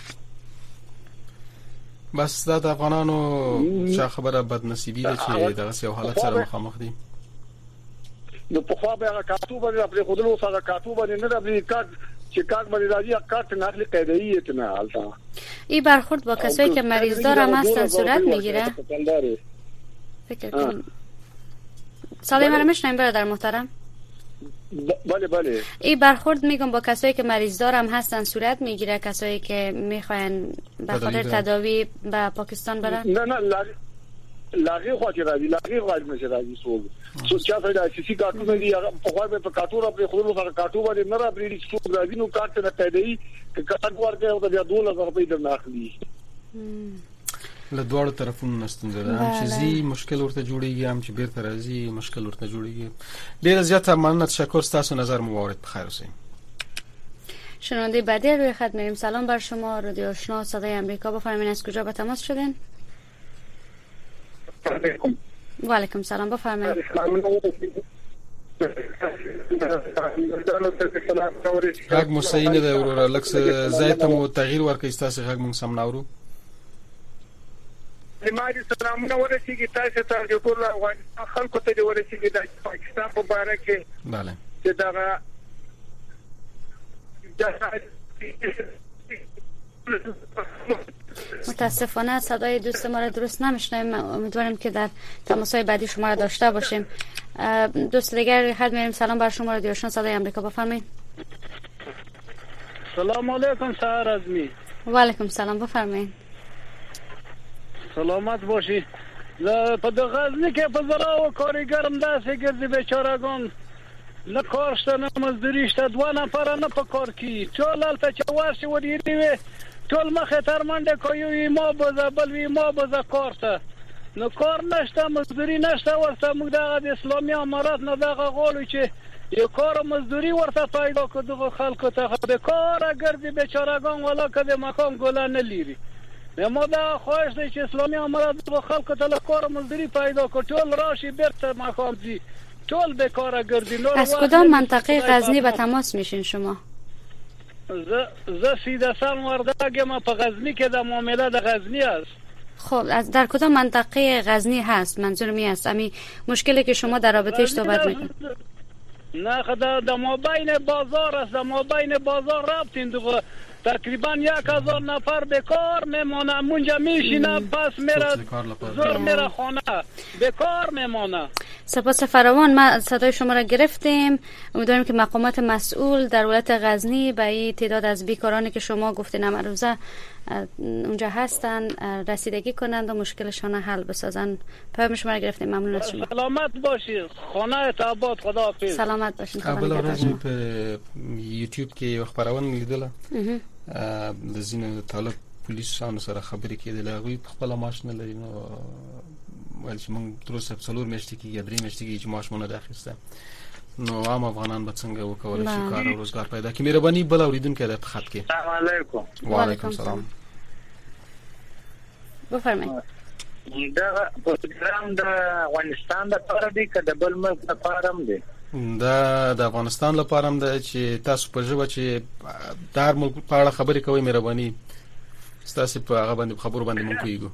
بس دا د افغانانو چې خبره بد نصیبی ده چې دغه یو حالت سره مخامخ دي. نو په خو به کاټو باندې خپل خودلو سره کاټو باندې نه د کارت چې کارت باندې راځي کارت نقل قیدی ته نه حالتا این برخورد با کسایی که مریض دارن هستن صورت میگیره. فکر کنم صدای من رو میشنوین برادر محترم؟ بله بله. این برخورد میگم با کسایی که مریض دارم هستن صورت میگیره، کسایی که میخواین به خاطر تداوی به پاکستان برن؟ نه لاغي خو چې راځي لاغي خو نشه راځي سو چا فائدہ سی سی کارتو دی په خو به کارتو را په خپل سره کارتو باندې نه را بریډ سو راځي نو کارت نه پیدا ای ک کارت ورته او د 2000 روپۍ درنه اخلي. له دواړو طرفونو ستونزه ده، هم چې زی مشکل ورته جوړیږي، هم چې بیرته راځي مشکل ورته جوړیږي. ډیره زیاته مننه، تشکر، تاسو نظر مو واورید. بخیر اوسئ. شنونده بعدی روی خط میریم. سلام بر شما، رادیو آشنا صدای امریکا، بفرمایید از کجا به تماس شدین؟ و علیکم سلام، بفرمایید. غږ مو صحیح نه دی وروره، لږ ځای ته مو تغییر ورکړئ، ستاسو غږ مونږ سم نه اورو. زماري سلامونه ورسیږي تاسو ته، د ټول افغانستان خلکو ته ورسیږي د پاکستان په اړه کې. بله، چې دا متاسفانه صدای دوست ما را درست نمیشنویم. امیدواریم که در تماس‌های بعدی شما را داشته باشیم. دوست دیگر خط میریم. سلام بر شما، رادیو آشنا صدای امریکا، بفرمایید. سلام علیکم سحر ازمی. و علیکم سلام، بفرمایید. سلامت باشی. په د غزنی کې په زراو کارګرم داسې ګرځي بیچارهګان، نه کار شته نه مزدوري شته، 2 نفر نه په کار کی، ټول هلته چې ورشي ودیری وي ټول مخې تر منډه کوي، ما بوزه بل وي ما بوزه کار ته، نو کار نشته مزدوري نشته. ورته موږ دغه د اسلامي امارات نه دغه غواړو چې یو کار مزدوري ورته پیدا کړو دغه خلکو ته. به کار ګرځي بیچارهګان، ولا که د مقام ګله نه لیري. ما دا خواهش دی چې اسلامي امارات دغه خلکو ته له کار مزدوري پیدا کړي، ټول راشي بیرته مقام دي، ټول بیکاره ګرځي. از کدام منطقه غزنی به تماس میشین شما؟ ز سیده سم وردگم په غزنی کې د معامله د غزنی است. خب از در کدام منطقه غزنی هست؟ منظور می است امی مشکلی که شما در رابطه‌اش صحبت میکنید. نه خدا د مابین بازار است، د مابین بازار رفتیم دغه تقریبا 1000 نفر بیکار میمونه، مونجا میشینه پس میره زور میره خانه بیکار میمونه. سپاس فراوان، ما صدای شما را گرفتیم. امیدواریم که مقامات مسئول در ولایت غزنی به این تعداد از بیکارانی که شما گفتین امروزه اونجا هستن رسیدگی کنند و مشکلشان حل بسازن. پیام شما را گرفتیم، ممنون از شما. سلامت باشید، خانه آباد، خدا حافظ. سلامت باشین. قبل ورځ په یوټیوب کې یو خبرونه لیدله د ځینو طالب پولیسانو سره خبرې کېدلې، هغوی په خپله معاش نه لري، نو ویل چې موږ تر اوسه 4 میاشتې کېږي یا 3 میاشتې کېږي چې معاش مو نه ده اخیستی، نو عام افغانان به څنګه وکولی شي کار او روزګار پیدا کړي. مهرباني بل اورېدونکی دی په خط کې. السلام علیکم. وعلیکم سلام. بفرمایئ. دا پروګرام د افغانستان لپاره دی که د بل ملک لپاره هم دی؟ دا د افغانستان لپاره هم ده چې تاسو په ژبه چې د هر ملک په اړه خبرې کوئ، مهرباني ستاسو په هغه باندې خبرو باندې مونږ پوهیږو.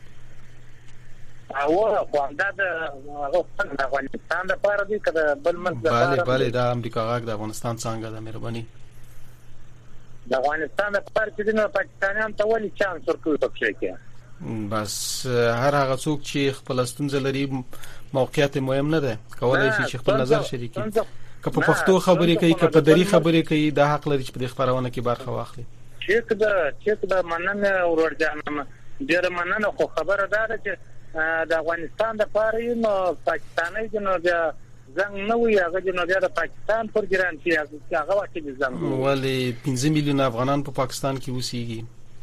او دا د افغانستان لپاره دی که د بل ملک لپاره؟ بله دا امریکا غږ د افغانستان څنګه ده، مهرباني. د افغانستان لپاره چې د پاکستانیان ته ولې چانس ورکوي په کې کې؟ بس هر هغه څوک چې خپل ستونزه لري موقعیت مهم نه ده، کولای شي چې خپل نظر شریک کړي. که په پښتو خبرې کوي، که په دری خبرې کوي، دا حق لري چې په دې خبرونه کې برخه واخلي. چې دا مننه ورورجانم، ډېر مننه. خو خبره ده چې د افغانستان د پاره نو پاکستاني جنو بیا زنګ نه وي، هغه جنو بیا د پاکستان پر ګران شي، هغه وخت دې زنګ ولی 15 میلیون افغانان په پاکستان کې اوسېږي.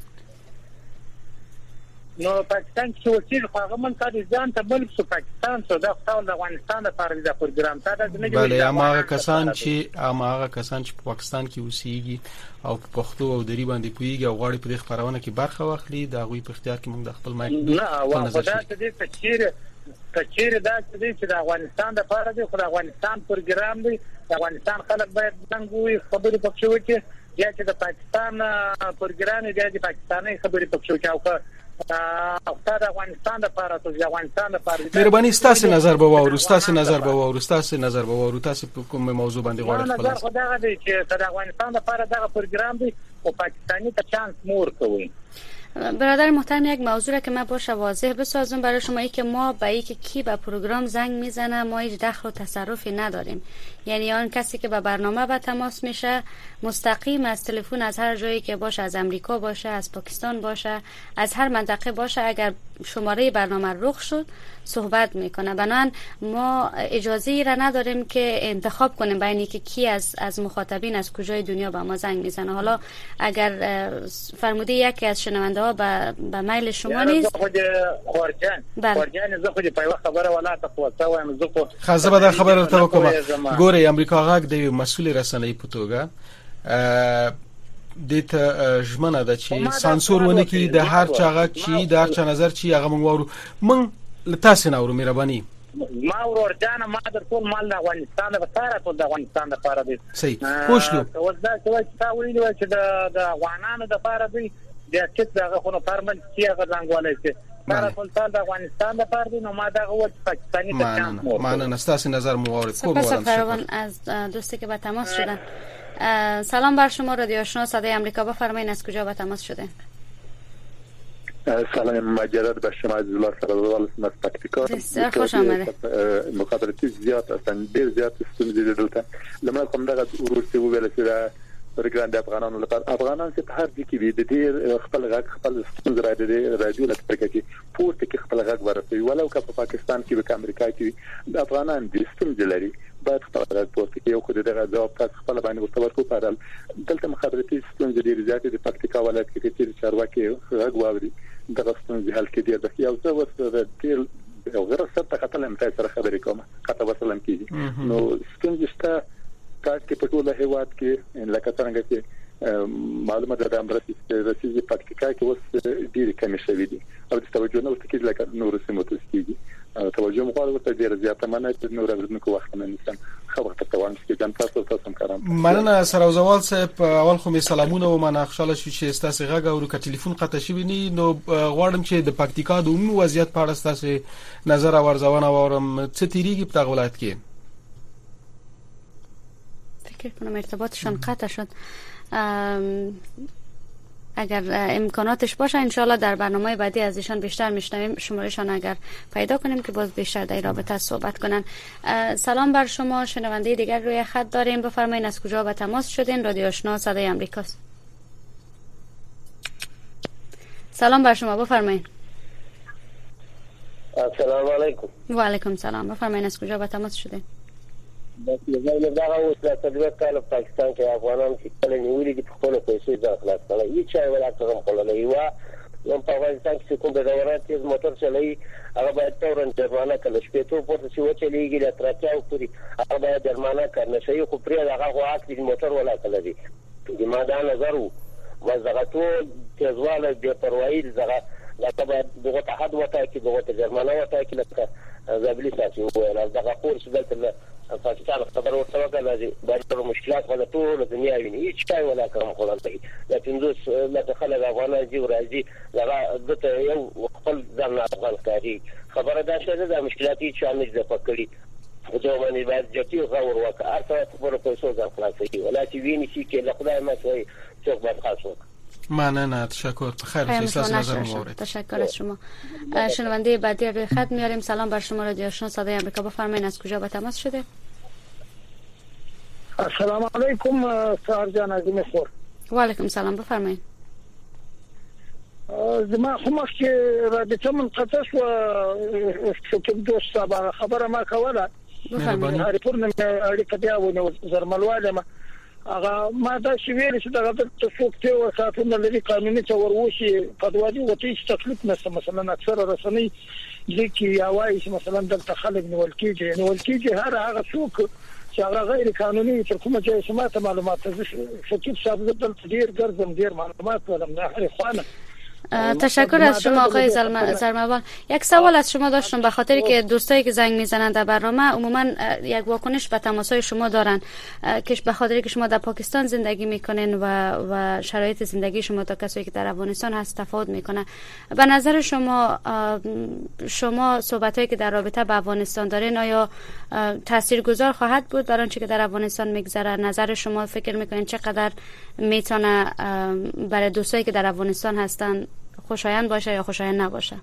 نو پاکستان کې اوسېږي، خو هغه من کار ځان ته بل څه پاکستان څو د خپل افغانستان لپاره د پروګرام ته نه جوړي. بله، هغه کسان چې په پاکستان کې اوسېږي او په پښتو او دری باندې پوهیږي او غواړي په دې خبرونه کې برخه واخلي، دا غوي په اختیار کې موږ د خپل مایک نه او خدای ته دې کچېره دا چې د افغانستان لپاره دی، خو د افغانستان پروګرام دی. د افغانستان خلک باید څنګه وي خبرې پکې وکړي، یا چې د پاکستان پروګرام دی د پاکستاني خبرې پکې وکړي. او او د افغانستان لپاره ته د افغانستان لپاره مهرباني ستاسو نظر به واورو، ستاسو نظر به واورو، تاسو په کومه موضوع باندې غواړئ خپل نظر؟ خدای دی چې د افغانستان لپاره دغه پروګرام دی او پاکستانی ته چانس مور کوي. برادر محترم، یک موضوع را که من باشه واضح بسازم برای شما، ای که ما به ای که کی به پروگرام زنگ میزنه ما هیچ دخل و تصرفی نداریم. یعنی آن کسی که به برنامه به تماس میشه مستقیم از تلفن، از هر جایی که باشه، از امریکا باشه، از پاکستان باشه، از هر منطقه باشه، اگر شماره برنامه رخ شد صحبت میکنه. بنابراین ما اجازه ای را نداریم که انتخاب کنیم بین اینکه کی از مخاطبین از کجای دنیا به ما زنگ میزنه. حالا اگر فرموده یکی از شنونده ها به میل شما نیست خازه به خبر تو کوم ګوره امریکا غږ د مسؤل رسنۍ په توګه د ته ژمنه ده چې سانسور ونه کی د هر چا غږ چې د هر چا نظر چې هغه مونږ وورو. مونږ لتاسو نه ورو مهرباني ما ورور جان ما در ټول مال د افغانستان د سره ټول د افغانستان د لپاره دی. صحیح خوشلو وځه چې تا ویلو چې د افغانانو د لپاره دی د چې دغه خو پرمن چې هغه ځنګولای شي سره ټول د افغانستان د لپاره دی. نو ما دغه و پاکستانی ته چانس مور معنا نستاس نظر موارد کوم فراوان از دوستی که به تماس شدن. سلام بر شما رادیو آشنا صدای آمریکا، بفرمایید از کجا به تماس شدین؟ سلام مجدد به شما عزیز الله سرور از پکتیکا. بسیار خوش آمدید. مخاطرات زیاد هستند، ډیر زیات ستونزې دلته. لمر کوم دغه ورسته ویل چې رګران د افغانانو لپاره افغانان چې هر ځای کې د ډیر خپل غږ خپل ستونزې راډیو لپاره کې پورته کې خپل غږ ورسوي. ولو که په پاکستان کې په امریکا کې د افغانان د ستونزې لري باید خپل غږ پورته کې یو خو دغه جواب تاسو خپل باندې ورته ورکو پرال. دلته مخابراتي ستونزې ډیر زیاتې د پکتیکا ولایت کې چې چارواکي غږ واوري دغه ستونزې حل کې ډیر د یو څه وسره ډیر یو غیر څه خطر لم تاسو سره خبرې کوم خطر وسلم کیږي. نو ستونزې شته تاسو کې په ټول هیواد کې لکه څنګه چې معلومات د امرسي رسیدي پکتیکا کې اوس ډیر کمی شوی دي او د توجه نو ټکی لکه نور سیمو ته کیږي توجه مخاله ورته ډیر زیاته مننه چې نور ورزنکو وخت نه نیسم خبر ته توان چې جن تاسو کارم مننه سره زوال صاحب اول خو می سلامونه و من خوشاله شو چې تاسو غږ او که ټلیفون قطع شي ني نو غواړم چې د پکتیکا د عمومي وضعیت په اړه تاسو نظر او ارزونه وورم څه تیریږي په ولایت کې. فکر کنم ارتباطشان قطع شد. اگر امکاناتش باشه انشالله در برنامه بعدی از ایشان بیشتر میشنویم شمارهشان اگر پیدا کنیم که باز بیشتر در رابطه صحبت کنن. سلام بر شما شنونده دیگر روی خط داریم، بفرمایید از کجا به تماس شدین؟ رادیو آشنا صدای آمریکاست. سلام بر شما بفرمایید. السلام علیکم. و علیکم سلام، بفرمایید از کجا به تماس شدین؟ دغه اوس د تدبیر کال پاکستان کې افغانان چې کله نیولې دي په خپل پیسې داخله کړل هیڅ چا ولا کوم خلل یو نو په افغانستان کې کوم د دورات تیز موټر چلای هغه باید تورن جرمانه کله شپې ته پورته چې وچلېږي د تراتیاو پوری هغه باید جرمانه کړنه شي خو پرې هغه غواړي چې موټر ولا کړل دي د ما دا نظر و زغه ټول تیزواله د پروايي زغه لکه باید دغه تحد وته کې دغه جرمانه وته کې لکه زابلی ساتي ولا دغه خور چې دلته پاکستان خبر ورته وکړه چې باید مشکلات ولا ټول دنیا ویني هیڅ چا ولا کوم خلل دی لکه دوس لا دخل افغانان دي راځي لغه دته یو خپل ځان افغان کاری خبره دا شته د مشکلات هیڅ نه ده پکړي جو باندې باید جتی غور وکړه ارته په پیسو ځان خلاصي ولا چې ویني چې له خدای ما شوي څوک باید خاص وکړي. ممنون تشکر خیر خیساس نظر مورد. تشکر از شما. شنونده بعدی روی خط میاریم. سلام بر شما رادیو آشنا صدای آمریکا، بفرمایید از کجا به تماس شده؟ السلام علیکم سهر جان عزیز خور. و علیکم سلام، بفرمایید. زما خو مخکې رابطه منقطع شو چې دوست خبره ما کوله هر پورنه اړیکه بیا ونه زرملواله ما هغه ما دا چې ویل چې دا د څوک ته وساتنه لري قانوني تور وشي په دوادي وتی تکلیف نه مثلا اکثر رسنۍ لیکي یا وایي چې مثلا دلته خلک نیول کېږي هر هغه څوک چې هغه غیر قانوني تر کومه چې سماته معلومات فکر صاحب دلته ډیر ګرځم ډیر معلومات ولم نه هر خوانه. تشکر از شما آقای زرموال. یک سوال از شما داشتم به خاطری که دوستایی که زنگ میزنن در برنامه عموما یک واکنش به تماسهای شما دارن که به خاطری که شما در پاکستان زندگی میکنین و شرایط زندگی شما تا کسایی که در افغانستان هست تفاوت میکنه. به نظر شما صحبتایی که در رابطه با افغانستان دارین آیا تاثیرگذار خواهد بود برای آنچه که در افغانستان میگذره؟ نظر شما فکر میکنین چقدر میتونه برای دوستایی که در افغانستان هستن خوشایند باشه یا خوشایند نباشه؟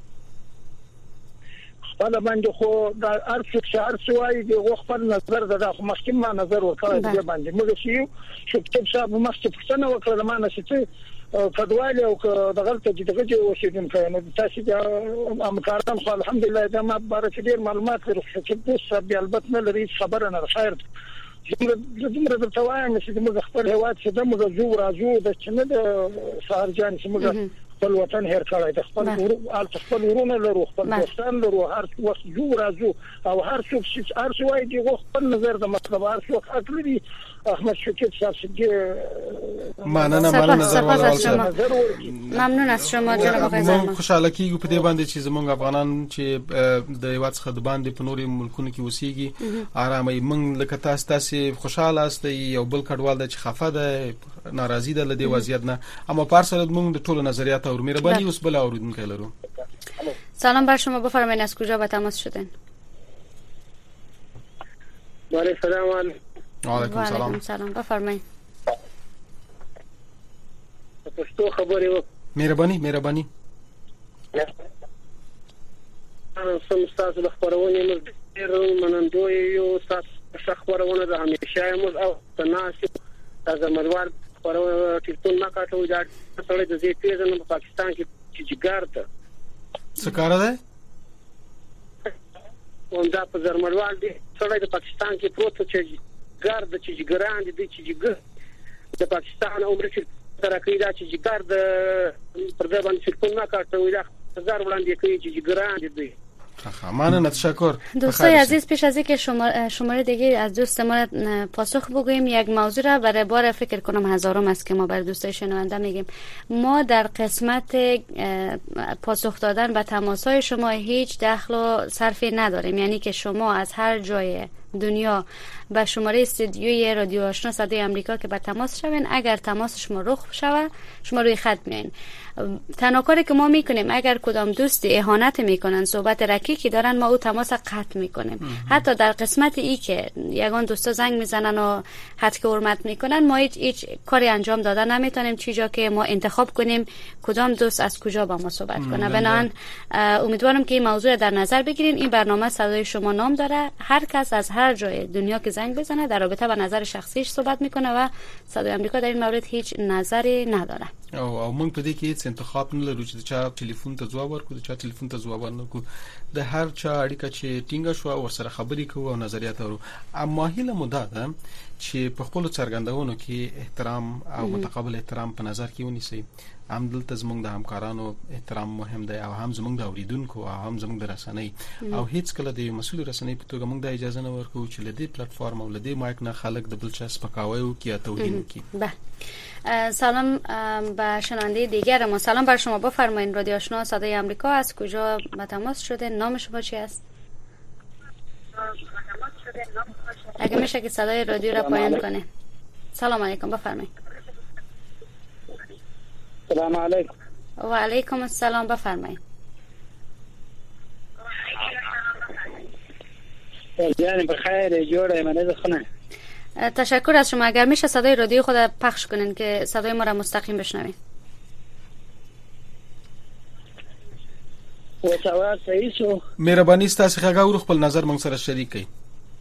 خپل باندې خو د ارڅ شهر سوای دی خپل نظر ده خو مخکې ما نظر ورکړی دی باندې موږ چې کتاب صاحب مخکې پښتنه وکړه ما نه چې کډوال او دغه ته چې اوسېدونکو نو تاسو د امکانات خو الحمدلله د ما بارک ډیر معلومات ورکړي چې تاسو بیا البته نه لري خبره نه خیر زموږ د توایم چې موږ خپل هیواد چې موږ زو راځو د چنه د شهرجان چې موږ خپل وطن هر کړی د خپل ورونه لرو خپل دوستان لرو هر وخت زو راځو او هر څوک چې هر څه وایي د خپل نظر د مطلب هر څوک حق لري احمد شکیب صاحب ممنون از شما جناب آقای زرمان. من خوشاله کیږو په دې باندې چې زمونږ افغانان چې د هیواد څخه د باندې په نورو ملکونو کې اوسېږي آرامي من لکه تاسو خوشاله استئ او بل کډوال د چې خفه ده ناراضي ده لدی وضعیت نه اما پارسل موږ د ټولو نظریات او مهرباني اوس بل اوریدونکو لرو. سلام بر شما، بفرمایید از کجا به تماس شدین؟ بله سلام علیکم. وعلیکم سلام بفرمایید. پښتو خبرې و. مهرباني سم تاسو د خبرونه موږ ډیر منندوی یو تاسو خبرونه د همیشه موږ او تناسب تاسو مروار خبرونه ټیلیفون ما کاټو دا ټول د دې پیژنه په پاکستان کې چې جګړه ده څه کار ده دا په زرمروال دي ټول د پاکستان کې پروت چې ګرد چې ګران دي چې ګر د پاکستان عمر چې ترقی دا چې ګرد پر دې باندې ټیلیفون ما کاټو دا هزار وړاندې کوي چې ګران دي. ممنون، تشکر. دوستای عزیز، پیش از اینکه شماره دیگه از دوست ما پاسخ بگوییم، یک موضوع را برای بار فکر کنم هزارم است که ما بر دوستای شنونده میگیم. ما در قسمت پاسخ دادن به تماس‌های شما هیچ دخل و صرفی نداریم، یعنی که شما از هر جای دنیا به شماره استودیوی رادیو آشنا صدای آمریکا که به تماس شوین، اگر تماس شما رخ شود شما روی خط میایین. تنها کاری که ما میکنیم اگر کدام دوستی اهانت میکنن، صحبت رکیکی دارن، ما او تماس قطع میکنیم. حتی در قسمت ای که یگان دوستا زنگ میزنن و حد که حرمت میکنن، ما هیچ کاری انجام دادن نمیتونیم، چیزا که ما انتخاب کنیم کدام دوست از کجا با ما صحبت کنه. بنابراین امیدوارم که این موضوع در نظر بگیرین. این برنامه صدای شما نام داره، هر کس از هر جای دنیا که زنگ بزنه در رابطه با نظر شخصیش صحبت میکنه و صدای آمریکا در این مورد هیچ نظری نداره. او موږ په دې کې هیڅ انتخاب نه لرو چې چا ټلیفون ته ځواب ورکړو، چا ټلیفون ته ځواب ورنکړو. د هر چا اړیکه چې ټینګه شو او سره خبرې کوو او نظریات ورو. اما هیله مده ده چې په خپل څرګندونو کې احترام او متقابل احترام په نظر کې ونیسي. هم دلته زموږ د همکارانو احترام مهم دی او هم زموږ د اوریدونکو او هم زموږ د رسنۍ او هیڅ کله د مسؤل رسنۍ په توګه موږ د اجازه نه ورکوو چې لدی پلیټ فارم او لدی مایک نه خلک د بل چا سپکاوی او یا توهین وکړي. سلام به شنونده دیگر ما. سلام بر شما، بفرمایید. رادیو آشنا صدای آمریکا، از کجا به تماس شده؟ نام شما چی است؟ اگه میشه که صدای رادیو را پایین کنه. سلام علیکم، بفرمایید. سلام علیکم. و علیکم السلام، بفرمایید. یعنی بخیر، جوړه منه خونه. تشکر از شما. اگر میشه صدای رادیو خود پخش کنین که صدای ما را مستقیم بشنوین. و سوال صحیح شو. مهرباني ستاسو خګاور خپل نظر موږ سره شریک کړئ.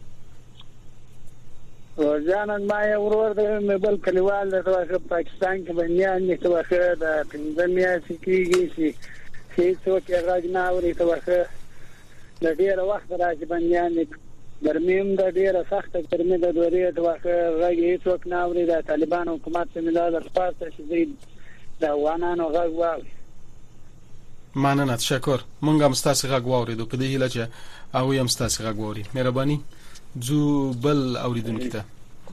ځان ما یو ورور د مبل کلیوال د پاکستان کې بنیان نه توخه د پنځمیا سکیږي چې څوک راځي نه اوري توخه د ډیر وخت راځي بنیان ګرمیم د ډیره سخت ګرمي د دورې توخه راځي څوک نه اوري د طالبان حکومت ملاد پاتې شي د وانانو غواړي. مننه، تشکر. مونږ هم ستاسو غږ واوریدو په دې هیله چې او هم ستاسو غږ واوري. مهرباني. جو بل اوریدونکو ته.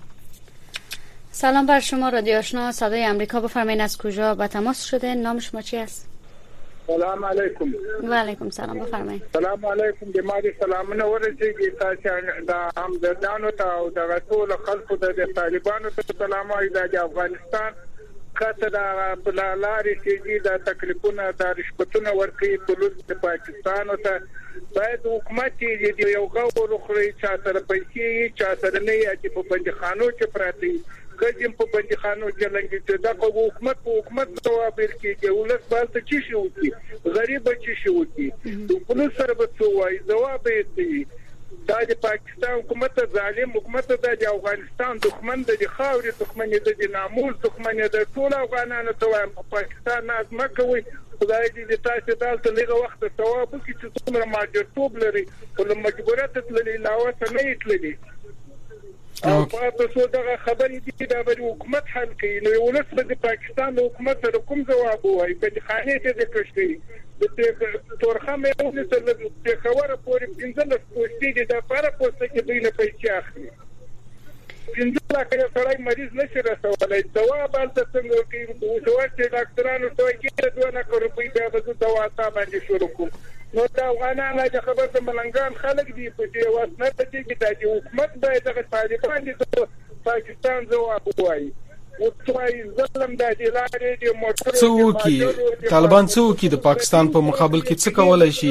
سلام بر شما، رادیو آشنا صدای آمریکا، بفرمایید از کجا به تماس شده؟ نام شما چی است؟ سلام علیکم. و علیکم سلام، بفرمایید. سلام علیکم. د ماري سلامونه ورسېږي تاسو د همدردانو ته او د ټول خلکو د طالبانو ته سلام وايي د افغانستان کته د بلالاري چې د تکلیفونه د رشوتونو ورکړي پولیس د پاکستان ته باید حکومت یې یو غوړ خوري چې سره پیسې چې سره نه یې چې په بندخانو کې پراته کجم په بندخانو کې لنګي چې دا حکومت جواب ورکړي ولس باندې چې شي وکړي غریب چې شي وکړي د پولیس سره به څه وایي جواب یې دا د پاکستان حکومت ظالم حکومت د افغانستان دښمن د خاورې دښمن د ناموس دښمن د ټول افغانانو ته وایم پاکستان ناز مکوي خدای دې تاسو دالته لږه وخت ثواب وکړي چې څومره ماجرتوب لري ولې مجبوریت تللی لاوه نه تللی او تاسو دغه خبرې دي دا به حکومت حل کوي نو ولس د پاکستان د حکومت سره کوم ځواب وایي په خانه کې د کشتي د تورخه مې ونسل د خبره پورې 15 پوسټې دي د لپاره پوسټ کې دوی نه پیسې اخلي 15 لکه سړی مریض نشي رسولای دوا بالته څنګه کوي او چې ډاکټرانو ته کې 2 لک روپۍ به د دوا تا باندې شروع کوي نو دا افغانان د خبر د ملنګان خلک دي په دې واسنه ته چې د حکومت باید د طالبان د پاکستان ځواب وایي او توای ظلم د دلارې د موټر څوکي طالبان څوکي د پاکستان په مقابل کې څه کولای شي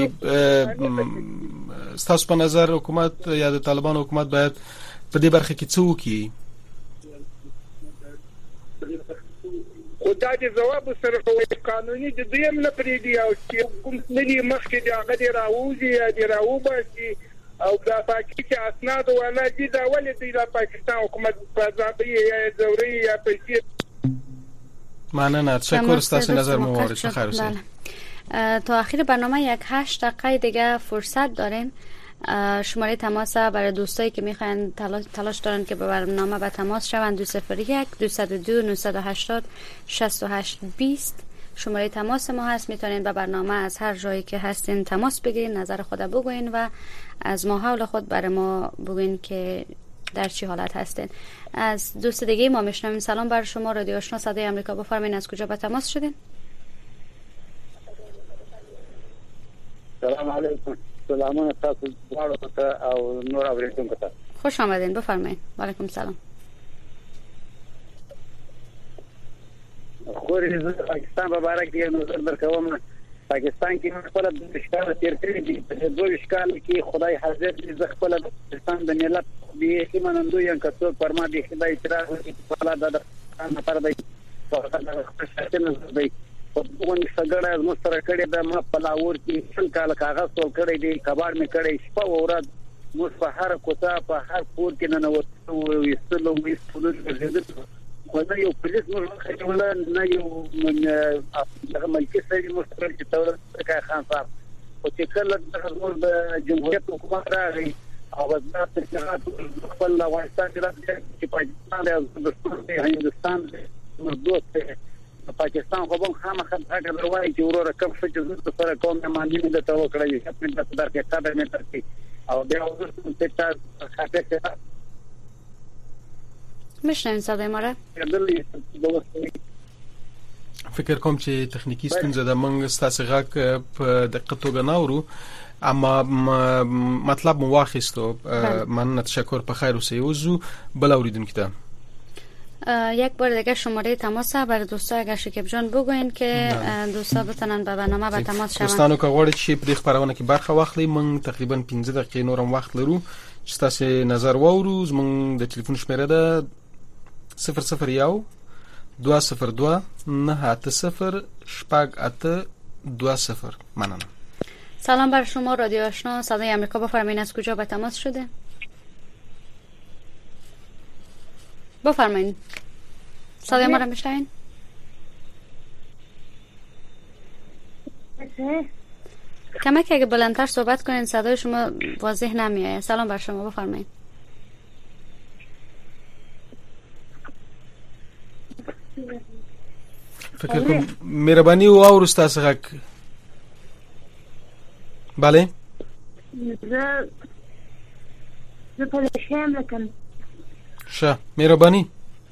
ستاسو په نظر حکومت یا د طالبان حکومت باید په دې برخه کې څوکي خدای دې جواب سره کوي قانوني د دیم نه پریدي او چې کوم ندي مخکې د هغه دی راوځي یا دی راوباسي او دا پاکستان اسناد ولا دي دا ولې د پاکستان حکومت فضایی یا دوري یا پیسې ممنون تشکر ستاسو نظر مورد خیر حسین تا آخر برنامه یک 8 دقیقه دیگه فرصت دارین شماره تماس برای دوستایی که میخواین تلاش دارن که به برنامه به تماس شوند 201 202 980 68 20 شماره تماس ما هست. میتونین به برنامه از هر جایی که هستین تماس بگیرین، نظر خود بگوین و از ماحول خود برای ما بگوین که در چی حالت هستین. از دوست دیگه ما میشنویم. سلام بر شما، رادیو آشنا صدای آمریکا، بفرمایید از کجا به تماس شدین؟ سلام علیکم. سلامونه تاسو دواړو ته او نور اوریدونکو ته. خوش آمدین، بفرمایید. و علیکم سلام. خوري زه پاکستان په اړه کې نظر درکوم. پاکستان کې خپل د ښکار تیر کړی دي. په دوه ښکار کې خدای حاضر دې ز خپل پاکستان د ملت دې کې منندوی ان کڅو پرما دې خدای اعتراض وکړي په اړه د نفر دی په خپل شتنه دی. په دغه څنګه از مستر کړي د ما په لاور کې څنګه کال کاغذ ټول کړی دی، کباړ می کړی شپه او ورځ مو په هر کوڅه په هر کور کې نه نوته وستلو وستلو خو یو پولیس نور خلک نه یو هغه ملکی سړي مستر چې تور کا خان صاحب او چې کله د جمهوریت حکومت راغی او وزارت اطلاعات خپل افغانستان کې پاکستان د هندستان دوست پاکستان خو هم خامخا هغه دروازه چې وروره کوم څه چې سره کوم معنی نه ته وکړي چې په دغه کې قدر مې ترتي او بیا ورته ته خاطر میشنن صدای ما را. فکر کوم چې تخنیکی ستونزه د منګ ستاسو غاک په دقت توګه ناورو، اما مطلب مو واخیستو. من تشکر، په خیر اوسئ. وزو بل اوریدونکو ته یک بار دیگه شماره تماس برای دوستا اگر شکیب جان بگوین که دوستا بتونن به برنامه به تماس شون. دوستانو که غواړئ چې په دې خبرونه کې برخه واخلئ، من تقریبا 15 دقیقې نورم وخت لرو چې تاسو نظر واورو. زموږ د ټلیفون شمیره ده 001 202 980 820. ممنون. سلام بر شما، رادیو آشنا صدای آمریکا، بفرمایید از کجا به تماس شده؟ بفرمایید. صدای ما را میشنوین؟ کمک اگه بلندتر صحبت کنین، صدای شما واضح نمیاد. سلام بر شما، بفرمایید. فکر کنم مهربانی او اورو ستاسو غږ. بله زه په شام لکم شه مهربانی.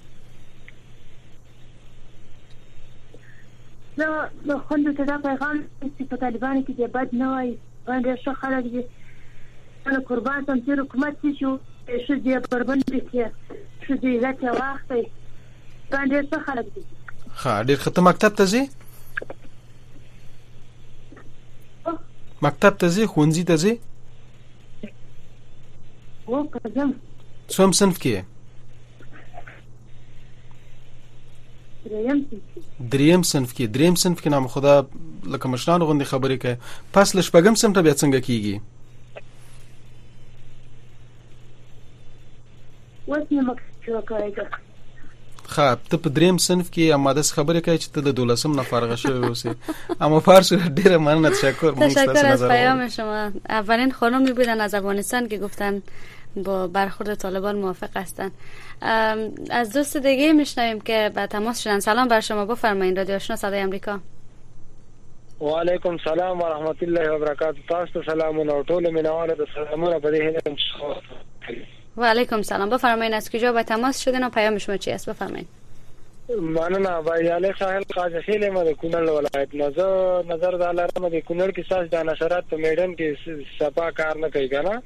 زه د خوندو ته دا پیغام چې په طالبانو کې د بد نه وای باندې ښه خلک دي انا قربان تم چې حکومت شو شو دې بربند دي شو دې ځکه وخت باندې ښه خلک دي. ښه ډېر ښه. مکتب ته ځې؟ مکتب ته ځې؟ ښوونځي ته ځې؟ او کزم څوم صنف کې؟ دریم صنف کې. دریم صنف کې نام خدا لکه مشرانو غوندې خبرې کوي. پس له شپږم صنف ته بیا څنګه کیږي؟ اوس نیمه کې خب ته په دریم صنف کې اماده خبرې کوي چې ته د 12م نه فارغ شوی اوسې. اما فارس ډیره مننه، تشکر از پیام شما. اولین خانمی بودن از افغانستان که گفتن با برخورد طالبان موافق هستن. از دوست دیگه میشنویم که به تماس شدن. سلام بر شما، بفرمایید. رادیو آشنا صدای امریکا. و علیکم سلام و رحمت الله و برکاته. تاسو سلامونه او ټول مینوال د سلامونه په دې هیله. و علیکم سلام، بفرمایید از کجا به تماس شدین و پیام شما چی است؟ بفرمایید. مننه. وایاله ساحل قاضی خیل ما د کونړ ولایت نظر د علامه د کونړ کې ساس د نشرات په میدان کې صفا کار نه کوي کنه.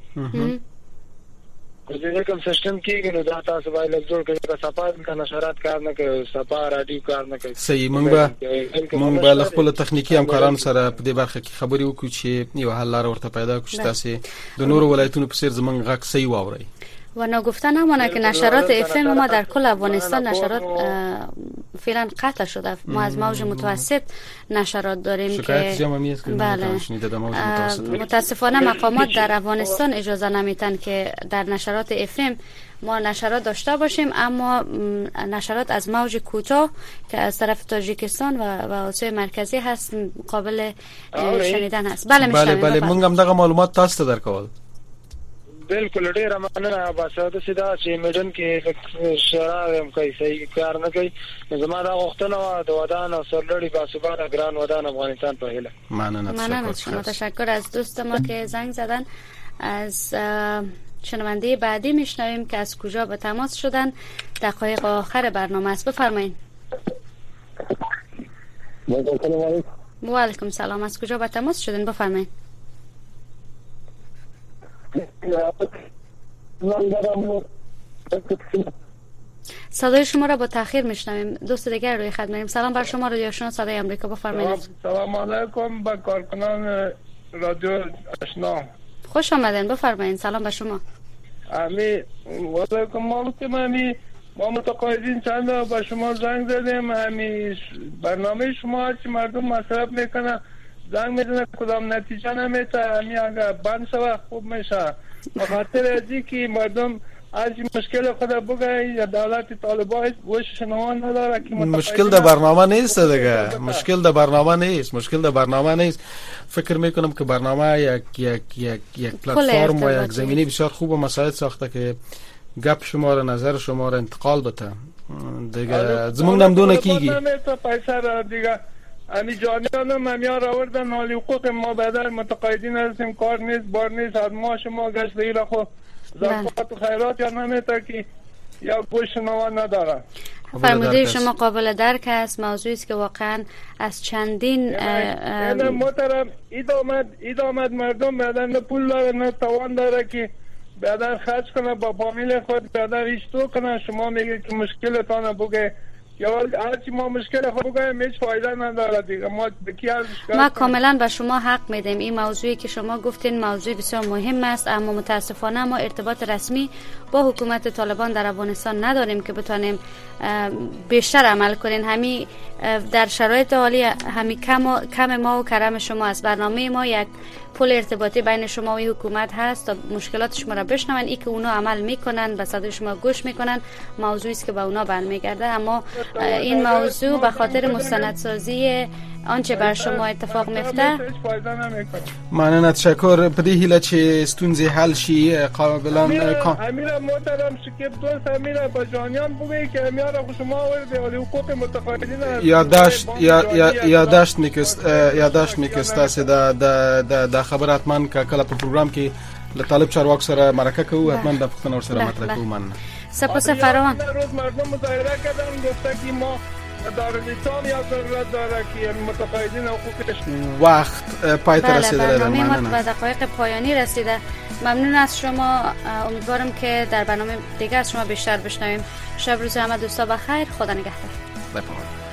دې کوم سیستم کې نو دا تاسو باید جوړ کړئ چې صفا د نشرات کار نه کوي، صفا راډیو کار نه کوي. صحیح. مونږ به خپل تخنیکی همکارانو سره په دې برخه کې خبرې وکړو چې یو حل لار ورته پیدا کړو چې تاسو د نورو ولایتونو په څیر زمونږ غږ صحیح واورئ. و نگفتن همانه که نشرات افم ما در کل افغانستان نشرات فعلا قطع شده. ما از موج متوسط نشرات داریم که بله متاسفانه مقامات در افغانستان اجازه نمیتن که در نشرات افم ما نشرات داشته باشیم، اما نشرات از موج کوتاه که از طرف تاجیکستان و آسیای مرکزی هست قابل شنیدن هست. بله بله مونږ هم دغه معلومات تاسو ته درکول. بالکل ډیر مننه. باسه سیدا چې میدان کې شرارم کوي، صحیح کار نه کوي. زما دا غوښتنه د ودان او سرلړی باسوباره ګران ودان افغانستان په هیله. مننه شما. تشکر از دوست ما که زنگ زدن. از شنونده بعدی میشنویم که از کجا به تماس شدن. دقایق آخر برنامه است. بفرمایید. و علیکم سلام. از کجا به تماس شدن؟ بفرمایید. صدای شما را با تاخیر میشنویم. دوست دیگر روی خط میریم. سلام بر شما. رادیو آشنا صدای امریکا، بفرمایید. سلام علیکم به کارکنان رادیو آشنا. خوش آمدین. بفرمایید. سلام بر شما. امی و علیکم ما متقاعدین چند با شما زنگ زدیم. امی برنامه شما که مردم مصرف میکنه زنگ میزنه کدام نتیجه نمیده. امی اگر بند شوه خوب میشه. بخاطر ازی که مردم از مشکل خود بگه یا دولت طالبان وش شنوان نداره که مشکل در برنامه نیست دیگه. مشکل در برنامه نیست. فکر میکنم که برنامه یک پلتفرم و یک زمینه بسیار خوب و مساعد ساخته که گپ شما را، نظر شما را انتقال بده دیگه. زمون نمدونه کیگی پیسه دیگه امی جانیانم همیار آوردن حالی حقوق ما بدر متقاعدین هستیم، کار نیست بار نیست. از ما شما گشت ایره خو زکات و خیرات یا نمیتا که یا گوش نوان نداره. فرموده شما قابل درک است. موضوعی است که واقعا از چندین محترم اید آمد مردم بدر نه پول داره نه توان داره که بدر خرج کنه با فامیل خود بدر اشتو کنه. شما میگه که مشکلتان بگه یا هرچی ما مشکل خود بگویم هیچ فایده نداره دیگه. ما کاملا به شما حق میدیم. این موضوعی که شما گفتین موضوع بسیار مهم است، اما متاسفانه ما ارتباط رسمی با حکومت طالبان در افغانستان نداریم که بتونیم بیشتر عمل کنیم. همین در شرایط حالی همین کم ما و کرم شما است. برنامه ما یک پل ارتباطی بین شما و حکومت هست تا مشکلات شما را بشنون. ای که اونا عمل میکنن به صدای شما گوش میکنن موضوعی است که به اونا برمیگرده. اما این موضوع به خاطر مستندسازی آنچه بر شما اتفاق میفته. مننه. تشکر. په دې هیله چې ستونزې حل شي قابلا. امیر محترم شکیب دوست امیر با جانیان بگویی که امیر را شما آورده ولی حقوق متقاعدین یادداشت میکست تاسو د خبر حتما کله په پروګرام کې له طالب چارواکو سره مرکه کوو. حتما د پښتنو ور سره مطرح کوو. مننه. سپاس فراوان. روز مردم مظاهره کردن گفته که ما دارالاسلام یا ضرورت داره که متقاعدین حقوقش. وقت پای ته رسیده. برنامه ما به دقایق پایانی رسیده. ممنون از شما. امیدوارم که در برنامه دیگه از شما بیشتر بشنویم. شب روز همه دوستا بخیر. خدا نگهدار. بفرمایید.